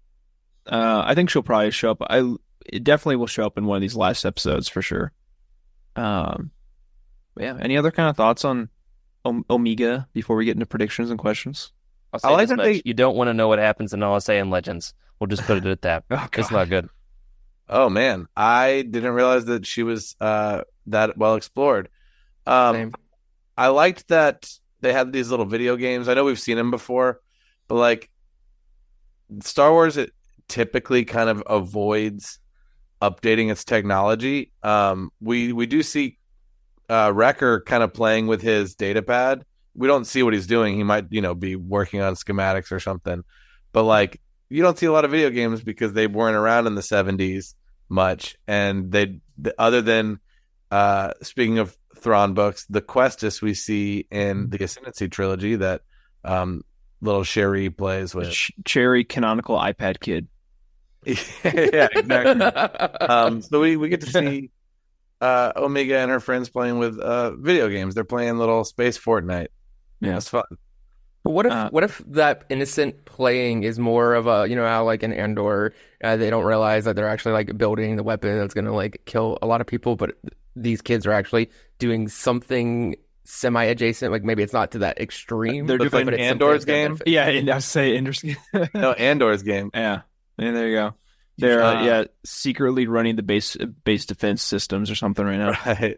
[SPEAKER 1] I think she'll probably show up. I it definitely will show up in one of these last episodes for sure. Um, yeah. Any other kind of thoughts on Om- Omega before we get into predictions and questions?
[SPEAKER 2] I'll say
[SPEAKER 3] I like
[SPEAKER 2] this
[SPEAKER 3] that
[SPEAKER 2] much.
[SPEAKER 3] they-
[SPEAKER 2] You don't want to know what happens in Nala Se in Legends. We'll just put it at that.
[SPEAKER 1] Oh,
[SPEAKER 2] It's
[SPEAKER 1] God.
[SPEAKER 2] not good.
[SPEAKER 3] Oh man, I didn't realize that she was uh, that well explored. Um,
[SPEAKER 4] Same.
[SPEAKER 3] I liked that they had these little video games. I know we've seen them before, but like Star Wars, it typically kind of avoids updating its technology. Um, we we do see uh, Wrecker kind of playing with his data pad. We don't see what he's doing. He might, you know, be working on schematics or something. But like, you don't see a lot of video games because they weren't around in the seventies much, and they other than uh, speaking of Thrawn books, the Questus we see in the Ascendancy trilogy that um, little Sherry plays with.
[SPEAKER 1] Ch- Cherry canonical iPad kid.
[SPEAKER 3] Yeah, exactly. um, so we, we get to see uh, Omega and her friends playing with uh, video games. They're playing little space Fortnite.
[SPEAKER 1] Yeah.
[SPEAKER 3] It's fun.
[SPEAKER 4] But what if
[SPEAKER 1] Uh,
[SPEAKER 4] what if that innocent playing is more of a, you know, how like in Andor, uh, they don't realize that they're actually like building the weapon that's gonna like kill a lot of people, but these kids are actually doing something semi-adjacent, like maybe it's not to that extreme.
[SPEAKER 1] They're
[SPEAKER 4] but
[SPEAKER 1] doing
[SPEAKER 4] but it's something
[SPEAKER 3] Andor's
[SPEAKER 4] that's gonna
[SPEAKER 3] game?
[SPEAKER 4] benefit.
[SPEAKER 1] Yeah, and I say interesting.
[SPEAKER 3] No, Andor's game.
[SPEAKER 1] Yeah, and there you go. They're uh,
[SPEAKER 3] Uh,
[SPEAKER 1] yeah secretly running the base base defense systems or something right now.
[SPEAKER 3] Right.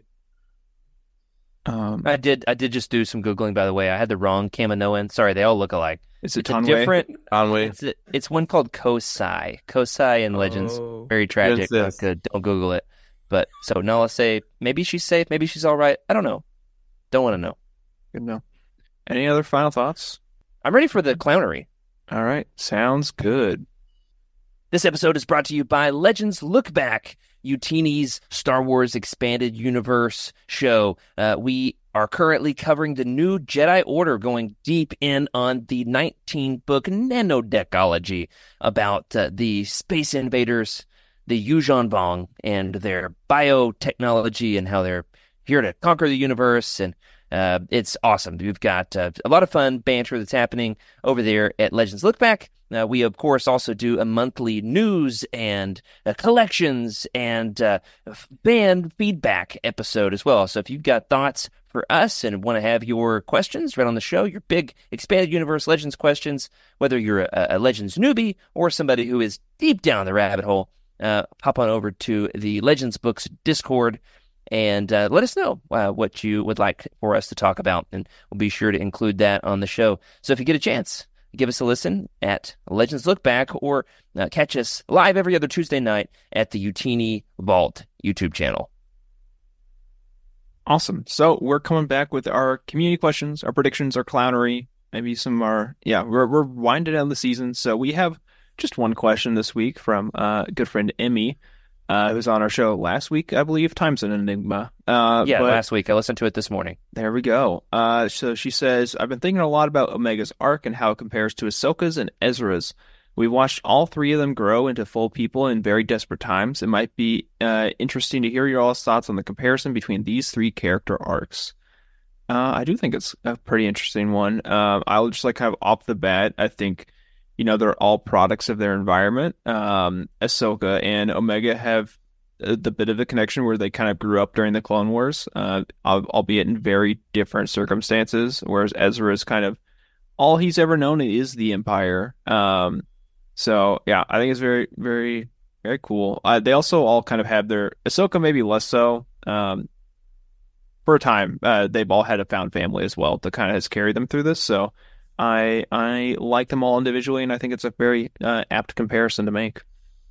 [SPEAKER 1] Um,
[SPEAKER 2] I did. I did just do some googling. By the way, I had the wrong Kaminoan. Sorry, they all look alike.
[SPEAKER 1] is it
[SPEAKER 2] It's a
[SPEAKER 1] Tunway?
[SPEAKER 2] different.
[SPEAKER 3] Conway.
[SPEAKER 2] It's a, it's one called Kosai. Kosai in Legends.
[SPEAKER 4] Oh.
[SPEAKER 2] Very tragic. Not
[SPEAKER 3] Princess.
[SPEAKER 2] good. Don't Google it. But so Nala Se, maybe she's safe. Maybe she's all right. I don't know. Don't want to know.
[SPEAKER 1] Good to know. Any other final thoughts?
[SPEAKER 2] I'm ready for the clownery.
[SPEAKER 1] All right, sounds good.
[SPEAKER 2] This episode is brought to you by Legends Look Back, Utini's Star Wars Expanded Universe show. Uh, we are currently covering the new Jedi Order, going deep in on the nineteen-book nanodecology about uh, the space invaders the Yuuzhan Vong and their biotechnology and how they're here to conquer the universe. And uh, it's awesome. We've got uh, a lot of fun banter that's happening over there at Legends Look Back. Uh, we, of course, also do a monthly news and uh, collections and uh, fan feedback episode as well. So if you've got thoughts for us and want to have your questions read on the show, your big Expanded Universe Legends questions, whether you're a, a Legends newbie or somebody who is deep down the rabbit hole, uh, pop on over to the Legends Books Discord and uh, let us know uh, what you would like for us to talk about, and we'll be sure to include that on the show. So if you get a chance, give us a listen at Legends Look Back, or uh, catch us live every other Tuesday night at the Utini Vault YouTube channel.
[SPEAKER 1] Awesome. So we're coming back with our community questions, our predictions, our clownery, maybe some of our, yeah, we're, we're winding down the season. So we have just one question this week from uh, good friend Emmy, uh, who was on our show last week, I believe. Time's an enigma. Uh,
[SPEAKER 2] yeah,
[SPEAKER 1] but...
[SPEAKER 2] last week. I listened to it this morning.
[SPEAKER 1] There we go. Uh, so she says, I've been thinking a lot about Omega's arc and how it compares to Ahsoka's and Ezra's. We watched all three of them grow into full people in very desperate times. It might be uh, interesting to hear your all's thoughts on the comparison between these three character arcs. Uh, I do think it's a pretty interesting one. Uh, I'll just like kind of off the bat, I think, you know, they're all products of their environment. Um, Ahsoka and Omega have the bit of a connection where they kind of grew up during the Clone Wars, uh, albeit in very different circumstances, whereas Ezra is kind of, all he's ever known is the Empire. Um, so, yeah, I think it's very, very, very cool. Uh, they also all kind of have their, Ahsoka maybe less so, um, for a time. Uh, they've all had a found family as well that kind of has carried them through this, so I I like them all individually, and I think it's a very uh, apt comparison to make.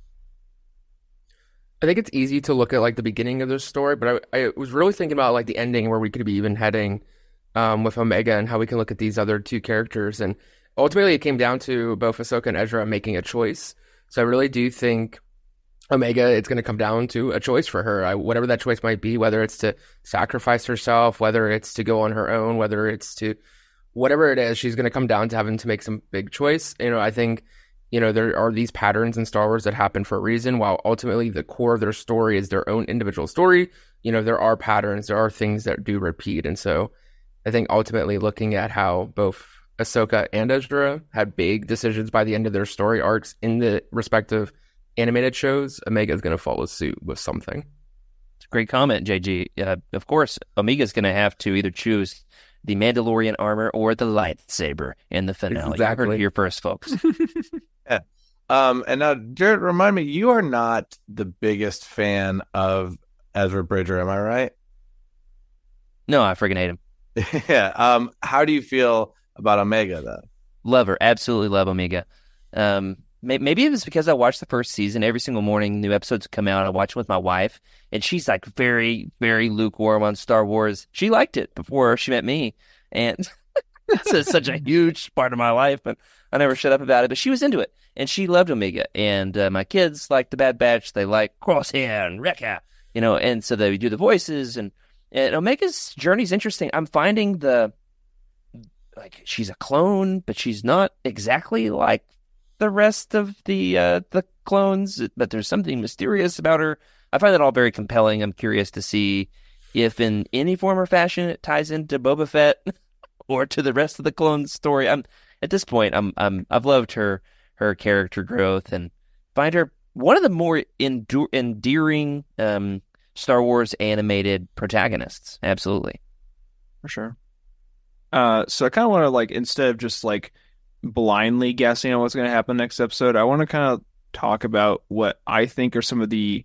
[SPEAKER 4] I think it's easy to look at like the beginning of this story, but I, I was really thinking about like the ending, where we could be even heading um, with Omega, and how we can look at these other two characters. And ultimately, it came down to both Ahsoka and Ezra making a choice. So I really do think Omega, it's going to come down to a choice for her. I, whatever that choice might be, whether it's to sacrifice herself, whether it's to go on her own, whether it's to whatever it is, she's going to come down to having to make some big choice. You know, I think, you know, there are these patterns in Star Wars that happen for a reason, while ultimately the core of their story is their own individual story. You know, there are patterns, there are things that do repeat. And so I think ultimately looking at how both Ahsoka and Ezra had big decisions by the end of their story arcs in the respective animated shows, Omega is going to follow suit with something.
[SPEAKER 2] It's a great comment, J G. Uh, of course, Omega is going to have to either choose the Mandalorian armor or the lightsaber in the finale.
[SPEAKER 4] Exactly.
[SPEAKER 2] You heard it here first, folks.
[SPEAKER 3] Yeah. Um, and now, Jared, remind me, you are not the biggest fan of Ezra Bridger, am I right?
[SPEAKER 2] No, I freaking hate him.
[SPEAKER 3] Yeah. Um, how do you feel about Omega, though?
[SPEAKER 2] Love her. Absolutely love Omega. Um, maybe it was because I watched the first season. Every single morning, new episodes come out. I watch them with my wife, and she's like very, very lukewarm on Star Wars. She liked it before she met me, and it's such a huge part of my life, but I never shut up about it. But she was into it, and she loved Omega. And uh, my kids like the Bad Batch. They like Crosshair and Wrecker, you know, and so they do the voices. And, and Omega's journey is interesting. I'm finding the, like, she's a clone, but she's not exactly like the rest of the uh, the clones, but there's something mysterious about her. I find that all very compelling. I'm curious to see if in any form or fashion it ties into Boba Fett or to the rest of the clone story. I'm at this point, I'm I'm I've loved her her character growth and find her one of the more endu- endearing um, Star Wars animated protagonists. Absolutely,
[SPEAKER 1] for sure. Uh, so I kind of want to like instead of just like blindly guessing on what's going to happen next episode, I want to kind of talk about what I think are some of the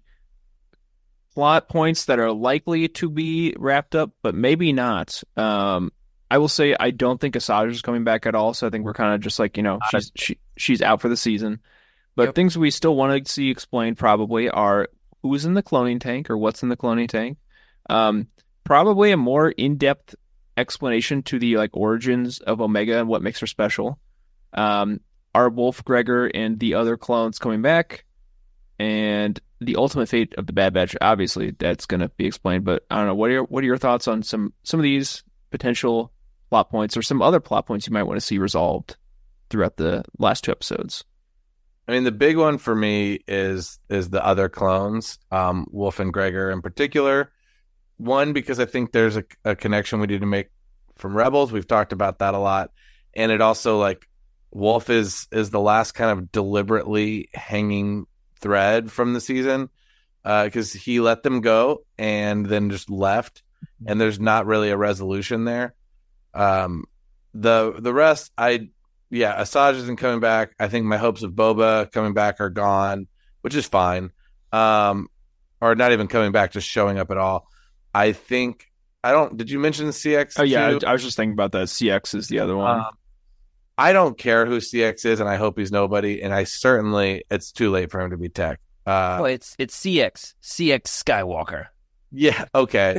[SPEAKER 1] plot points that are likely to be wrapped up, but maybe not. Um, I will say I don't think Asajj is coming back at all, so I think we're kind of just like, you know, she's she, she's out for the season. But yep. Things we still want to see explained probably are who's in the cloning tank or what's in the cloning tank. Um, probably a more in-depth explanation to the like origins of Omega and what makes her special. Um, are Wolf, Gregor, and the other clones coming back? And the ultimate fate of the Bad Batch, obviously, that's going to be explained. But I don't know. What are your, what are your thoughts on some some of these potential plot points or some other plot points you might want to see resolved throughout the last two episodes?
[SPEAKER 3] I mean, the big one for me is is the other clones, um, Wolf and Gregor in particular. One, because I think there's a, a connection we need to make from Rebels. We've talked about that a lot, and it also like Wolf is is the last kind of deliberately hanging thread from the season because uh, he let them go and then just left, and there's not really a resolution there. Um, the the rest, I. Yeah, Asajj isn't coming back. I think my hopes of Boba coming back are gone, which is fine. Um, or not even coming back, just showing up at all. I think I don't. Did you mention C X?
[SPEAKER 1] Oh yeah, I, I was just thinking about that. C X is the other one.
[SPEAKER 3] Um, I don't care who C X is, and I hope he's nobody. And I certainly, it's too late for him to be Tech. Uh,
[SPEAKER 2] oh, it's it's C X, C X Skywalker.
[SPEAKER 3] Yeah. Okay.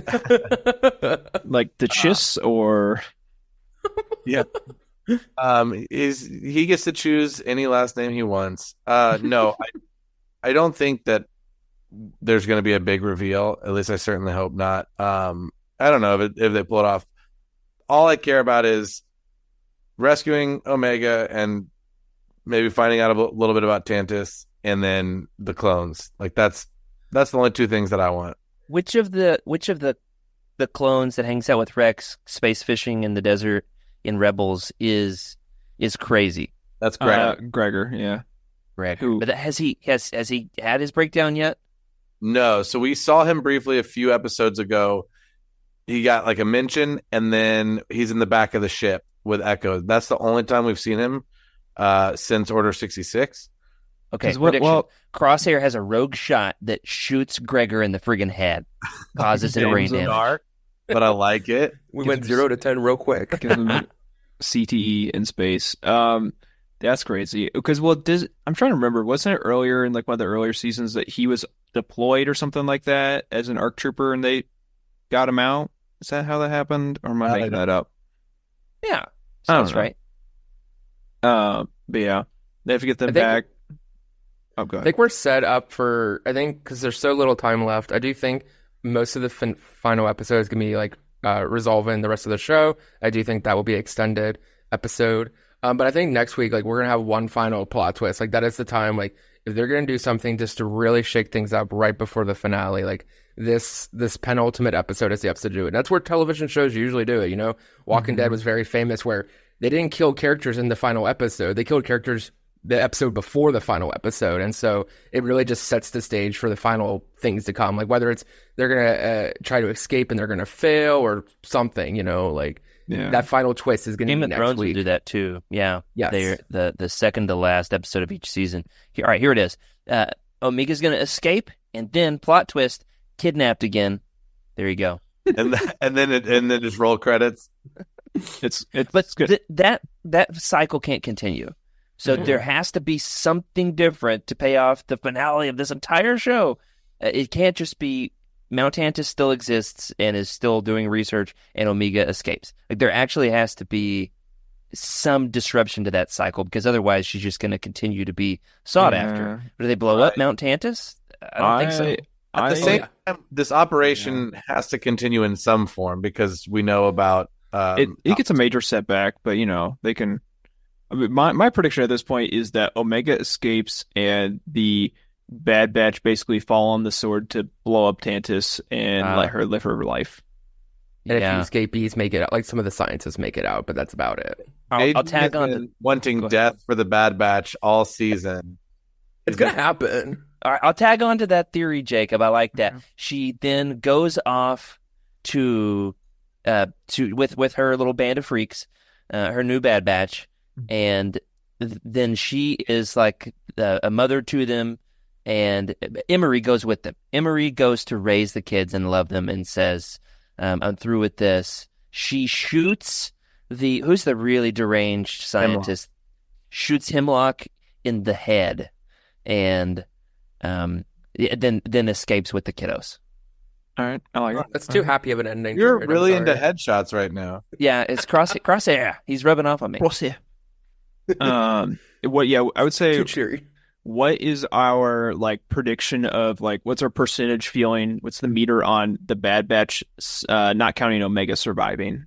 [SPEAKER 1] Like the Chiss uh, or
[SPEAKER 3] yeah. Um, is he gets to choose any last name he wants. Uh, no, I, I don't think that there's going to be a big reveal. At least I certainly hope not. Um, I don't know if it, if they pull it off. All I care about is rescuing Omega and maybe finding out a little bit about Tantis, and then the clones. Like that's that's the only two things that I want.
[SPEAKER 2] Which of the which of the the clones that hangs out with Rex space fishing in the desert in Rebels is is crazy?
[SPEAKER 3] That's Gregor.
[SPEAKER 1] Uh, Gregor, yeah.
[SPEAKER 2] Gregor. Who? But has he has has he had his breakdown yet?
[SPEAKER 3] No. So we saw him briefly a few episodes ago. He got like a mention, and then he's in the back of the ship with Echo. That's the only time we've seen him uh, since Order sixty-six.
[SPEAKER 2] Okay, what, well, Crosshair has a rogue shot that shoots Gregor in the friggin' head, causes it brain damage.
[SPEAKER 3] But I like it.
[SPEAKER 4] We went zero to ten real quick.
[SPEAKER 1] C T E in space. Um, that's crazy. Because well, does, I'm trying to remember. Wasn't it earlier in like one of the earlier seasons that he was deployed or something like that as an ARC trooper, and they got him out? Is that how that happened, or am I making that up?
[SPEAKER 2] Yeah, sounds right.
[SPEAKER 1] Uh, but yeah, they have to get them back. Oh, go ahead.
[SPEAKER 4] I think we're set up for. I think because there's so little time left. I do think most of the fin- final episode is gonna be like uh, resolving the rest of the show. I do think that will be an extended episode. Um, but I think next week, like we're gonna have one final plot twist. Like that is the time. Like if they're gonna do something just to really shake things up right before the finale, like this this penultimate episode is the episode to do it. And that's where television shows usually do it. You know, Walking mm-hmm. Dead was very famous where they didn't kill characters in the final episode. They killed characters the episode before the final episode, and so it really just sets the stage for the final things to come, like whether it's they're gonna uh, try to escape and they're gonna fail or something, you know, like yeah. that final twist is gonna
[SPEAKER 2] Game
[SPEAKER 4] be
[SPEAKER 2] of
[SPEAKER 4] next
[SPEAKER 2] Thrones
[SPEAKER 4] week.
[SPEAKER 2] will do that too. Yeah,
[SPEAKER 4] yes.
[SPEAKER 2] They're the the second to last episode of each season. Here, all right, here it is. Uh, Omega's gonna escape, and then plot twist, kidnapped again. There you go.
[SPEAKER 3] and th- and then it, and then just roll credits.
[SPEAKER 1] It's it's
[SPEAKER 2] but
[SPEAKER 1] good.
[SPEAKER 2] Th- that that cycle can't continue. So mm-hmm. there has to be something different to pay off the finale of this entire show. Uh, it can't just be Mount Tantis still exists and is still doing research and Omega escapes. Like there actually has to be some disruption to that cycle because otherwise she's just going to continue to be sought yeah. after. Do they blow I, up Mount Tantis? I don't I, think so.
[SPEAKER 3] At the I, same time, this operation yeah. has to continue in some form because we know about... Um,
[SPEAKER 1] it, it gets a major setback, but you know, they can... I mean, my, my prediction at this point is that Omega escapes and the Bad Batch basically fall on the sword to blow up Tantis and uh, let her live her life.
[SPEAKER 4] And
[SPEAKER 2] yeah.
[SPEAKER 4] if the escapees make it out, like some of the scientists make it out, but that's about it.
[SPEAKER 2] I'll, I'll tag on to...
[SPEAKER 3] wanting death for the Bad Batch all season.
[SPEAKER 4] It's going to happen.
[SPEAKER 2] All right, I'll tag on to that theory, Jacob. I like that. Mm-hmm. She then goes off to uh to with, with her little band of freaks, uh, her new Bad Batch. And th- then she is like uh, a mother to them, and Emery goes with them. Emery goes to raise the kids and love them and says, um, I'm through with this. She shoots the, who's the really deranged scientist? Hemlock. Shoots Hemlock in the head and um, then then escapes with the kiddos.
[SPEAKER 1] All right, I like it.
[SPEAKER 4] That's too happy of an ending.
[SPEAKER 3] You're really into headshots right now.
[SPEAKER 2] Yeah, it's cross crosshair. He's rubbing off on me.
[SPEAKER 1] Crosshair. um what yeah I would say
[SPEAKER 4] too cheery.
[SPEAKER 1] What is our like prediction of like what's our percentage feeling, what's the meter on the Bad Batch, uh not counting Omega, surviving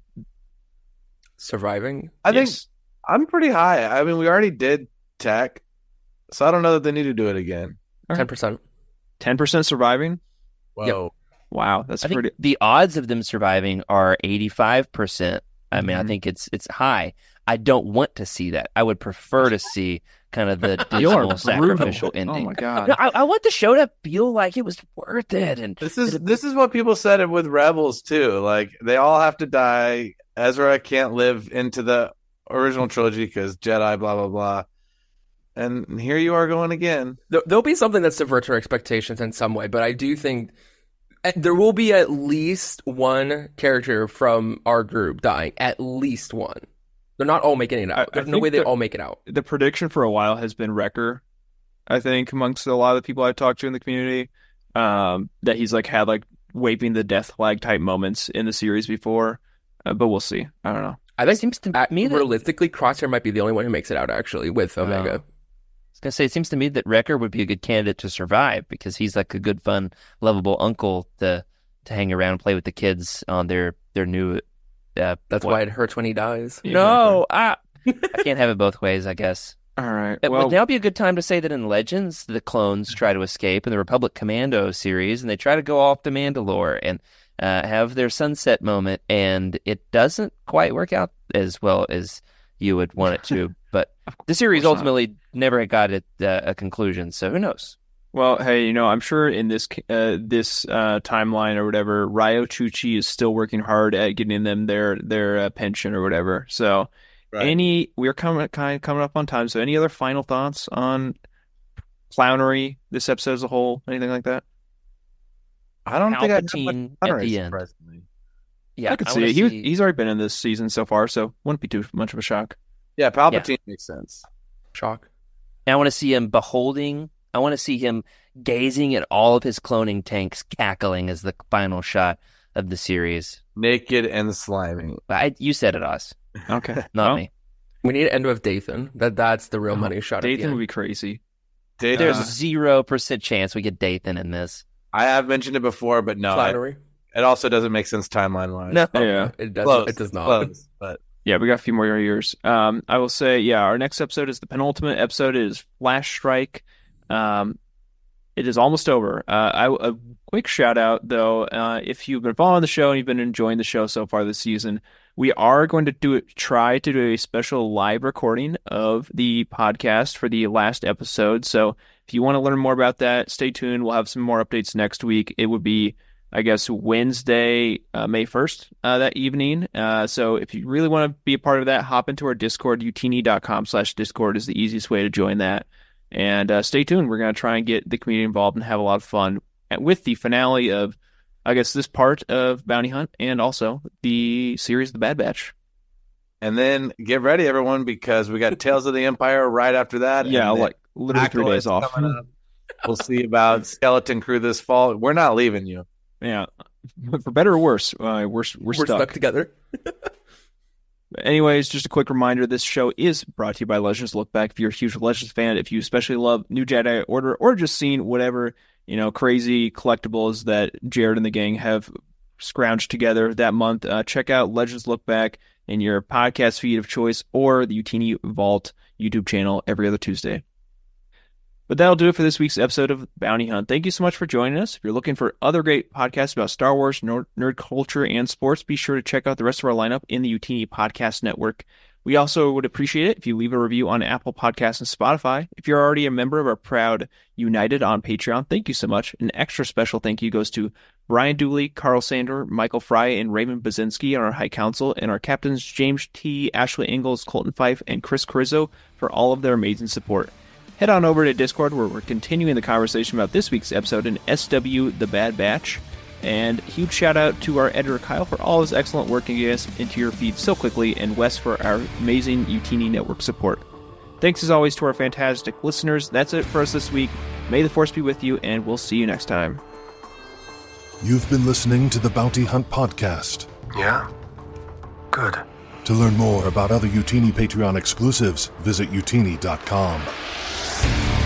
[SPEAKER 4] surviving
[SPEAKER 3] I
[SPEAKER 1] yes.
[SPEAKER 3] think I'm pretty high. I mean, we already did Tech, So I don't know that they need to do it again.
[SPEAKER 4] ten percent.
[SPEAKER 1] ten percent surviving?
[SPEAKER 3] Whoa.
[SPEAKER 1] Wow, that's
[SPEAKER 2] I
[SPEAKER 1] pretty.
[SPEAKER 2] think the odds of them surviving are eighty-five percent. I mean,
[SPEAKER 1] Mhm.
[SPEAKER 2] I think it's it's high. I don't want to see that. I would prefer to see kind of the
[SPEAKER 1] You are
[SPEAKER 2] dismal sacrificial
[SPEAKER 1] brutal.
[SPEAKER 2] ending.
[SPEAKER 1] Oh my god.
[SPEAKER 2] No, I, I want the show to feel like it was worth it. And
[SPEAKER 3] This is this is what people said it with Rebels too. Like they all have to die. Ezra can't live into the original trilogy because Jedi, blah blah blah. And here you are going again.
[SPEAKER 4] There- There'll be something that subverts our expectations in some way, but I do think uh, there will be at least one character from our group dying. At least one. They're not all making it
[SPEAKER 1] I- I
[SPEAKER 4] out. There's no
[SPEAKER 1] think
[SPEAKER 4] way they
[SPEAKER 1] that-
[SPEAKER 4] all make it out.
[SPEAKER 1] The prediction for a while has been Wrecker, I think, amongst a lot of the people I've talked to in the community, um, that he's like had like waving the death flag type moments in the series before, uh, but we'll see. I don't know.
[SPEAKER 4] I think
[SPEAKER 2] seems to
[SPEAKER 4] at-
[SPEAKER 2] me that-
[SPEAKER 4] realistically, Crosshair might be the only one who makes it out actually with Omega.
[SPEAKER 2] I was gonna say, it seems to me that Wrecker would be a good candidate to survive because he's like a good, fun, lovable uncle to to hang around and play with the kids on their their new. Uh,
[SPEAKER 4] That's
[SPEAKER 2] what-
[SPEAKER 4] why it hurts when he dies.
[SPEAKER 2] No, I I can't have it both ways. I guess.
[SPEAKER 1] All right.
[SPEAKER 2] It
[SPEAKER 1] Well,
[SPEAKER 2] would now be a good time to say that in Legends, the clones try to escape in the Republic Commando series, and they try to go off to Mandalore and uh, have their sunset moment, and it doesn't quite work out as well as you would want it to. But the series
[SPEAKER 1] course not.
[SPEAKER 2] ultimately never got it, uh, a conclusion, so who knows?
[SPEAKER 1] well, hey, you know, I'm sure in this uh, this uh, timeline or whatever, Ryo Chuchi is still working hard at getting them their their uh, pension or whatever. So. Any we're coming kind of coming up on time. So any other final thoughts on clownery, this episode as a whole, anything like that?
[SPEAKER 3] I don't think I have
[SPEAKER 2] Palpatine
[SPEAKER 3] much
[SPEAKER 2] at
[SPEAKER 3] clownery,
[SPEAKER 2] the end.
[SPEAKER 3] surprisingly.
[SPEAKER 2] Yeah,
[SPEAKER 1] I could
[SPEAKER 2] I
[SPEAKER 1] see
[SPEAKER 2] wanna
[SPEAKER 1] it. He,
[SPEAKER 2] see-
[SPEAKER 1] he's already been in this season so far, so wouldn't be too much of a shock.
[SPEAKER 3] Yeah, Palpatine makes sense.
[SPEAKER 4] Shock.
[SPEAKER 2] I want to see him beholding. I want to see him gazing at all of his cloning tanks cackling as the final shot of the series.
[SPEAKER 3] Naked and slimy.
[SPEAKER 2] I, you said it, Oz,
[SPEAKER 1] Okay,
[SPEAKER 2] not
[SPEAKER 1] Well,
[SPEAKER 2] me.
[SPEAKER 4] We need to end with Dathan. That that's the real
[SPEAKER 1] Oh,
[SPEAKER 4] money shot. at the
[SPEAKER 1] Dathan
[SPEAKER 4] end.
[SPEAKER 1] would be crazy.
[SPEAKER 3] Dathan,
[SPEAKER 2] There's
[SPEAKER 1] Uh,
[SPEAKER 2] zero percent chance we get Dathan in this.
[SPEAKER 3] I have mentioned it before, but no, I-
[SPEAKER 4] Flattery.
[SPEAKER 3] it also doesn't make sense timeline wise.
[SPEAKER 2] No,
[SPEAKER 1] Yeah.
[SPEAKER 4] It does.
[SPEAKER 3] close.
[SPEAKER 4] It does not.
[SPEAKER 3] Close, but
[SPEAKER 1] Yeah, we got a few more years. Um, I will say, yeah, our next episode is the penultimate episode. It is Flash Strike. Um, it is almost over. Uh, I, a quick shout out though, uh, if you've been following the show and you've been enjoying the show so far this season, we are going to do it. Try to do a special live recording of the podcast for the last episode. So if you want to learn more about that, stay tuned. We'll have some more updates next week. It would be, I guess, Wednesday, uh, May first, uh, that evening. Uh, so if you really want to be a part of that, hop into our Discord. utini.com slash Discord is the easiest way to join that. And uh, stay tuned. We're going to try and get the community involved and have a lot of fun with the finale of, I guess, this part of Bounty Hunt and also the series The Bad Batch.
[SPEAKER 3] and then get ready, everyone, because we got Tales of the Empire right after that.
[SPEAKER 1] Yeah,
[SPEAKER 3] and then
[SPEAKER 1] like literally three days
[SPEAKER 3] Acolytes
[SPEAKER 1] off.
[SPEAKER 3] coming up. We'll see about Skeleton Crew this fall. We're not leaving you.
[SPEAKER 1] Yeah. For better or worse, uh, we're, we're,
[SPEAKER 4] We're
[SPEAKER 1] stuck.
[SPEAKER 4] stuck together.
[SPEAKER 1] Anyways, just a quick reminder, this show is brought to you by Legends Look Back. If you're a huge Legends fan, if you especially love New Jedi Order, or just seen whatever, you know, crazy collectibles that Jared and the gang have scrounged together that month, uh, check out Legends Look Back in your podcast feed of choice or the Utini Vault YouTube channel every other Tuesday. But that'll do it for this week's episode of Bounty Hunt. Thank you so much for joining us. If you're looking for other great podcasts about Star Wars, nerd, nerd culture, and sports, be sure to check out the rest of our lineup in the Utini Podcast Network. We also would appreciate it if you leave a review on Apple Podcasts and Spotify. If you're already a member of our proud United on Patreon, thank you so much. An extra special thank you goes to Brian Dooley, Carl Sander, Michael Fry, and Raymond Bazinski on our High Council, and our captains James T., Ashley Ingalls, Colton Fife, and Chris Carrizzo for all of their amazing support. Head on over to Discord where we're continuing the conversation about this week's episode in S W The Bad Batch. And huge shout out to our editor Kyle for all his excellent work getting us into your feed so quickly, and Wes for our amazing Utini Network support. Thanks as always to our fantastic listeners. That's it for us this week. May the Force be with you, and we'll see you next time.
[SPEAKER 5] You've been listening to the Bounty Hunt Podcast.
[SPEAKER 6] Yeah? Good.
[SPEAKER 5] To learn more about other Utini Patreon exclusives, visit utini dot com.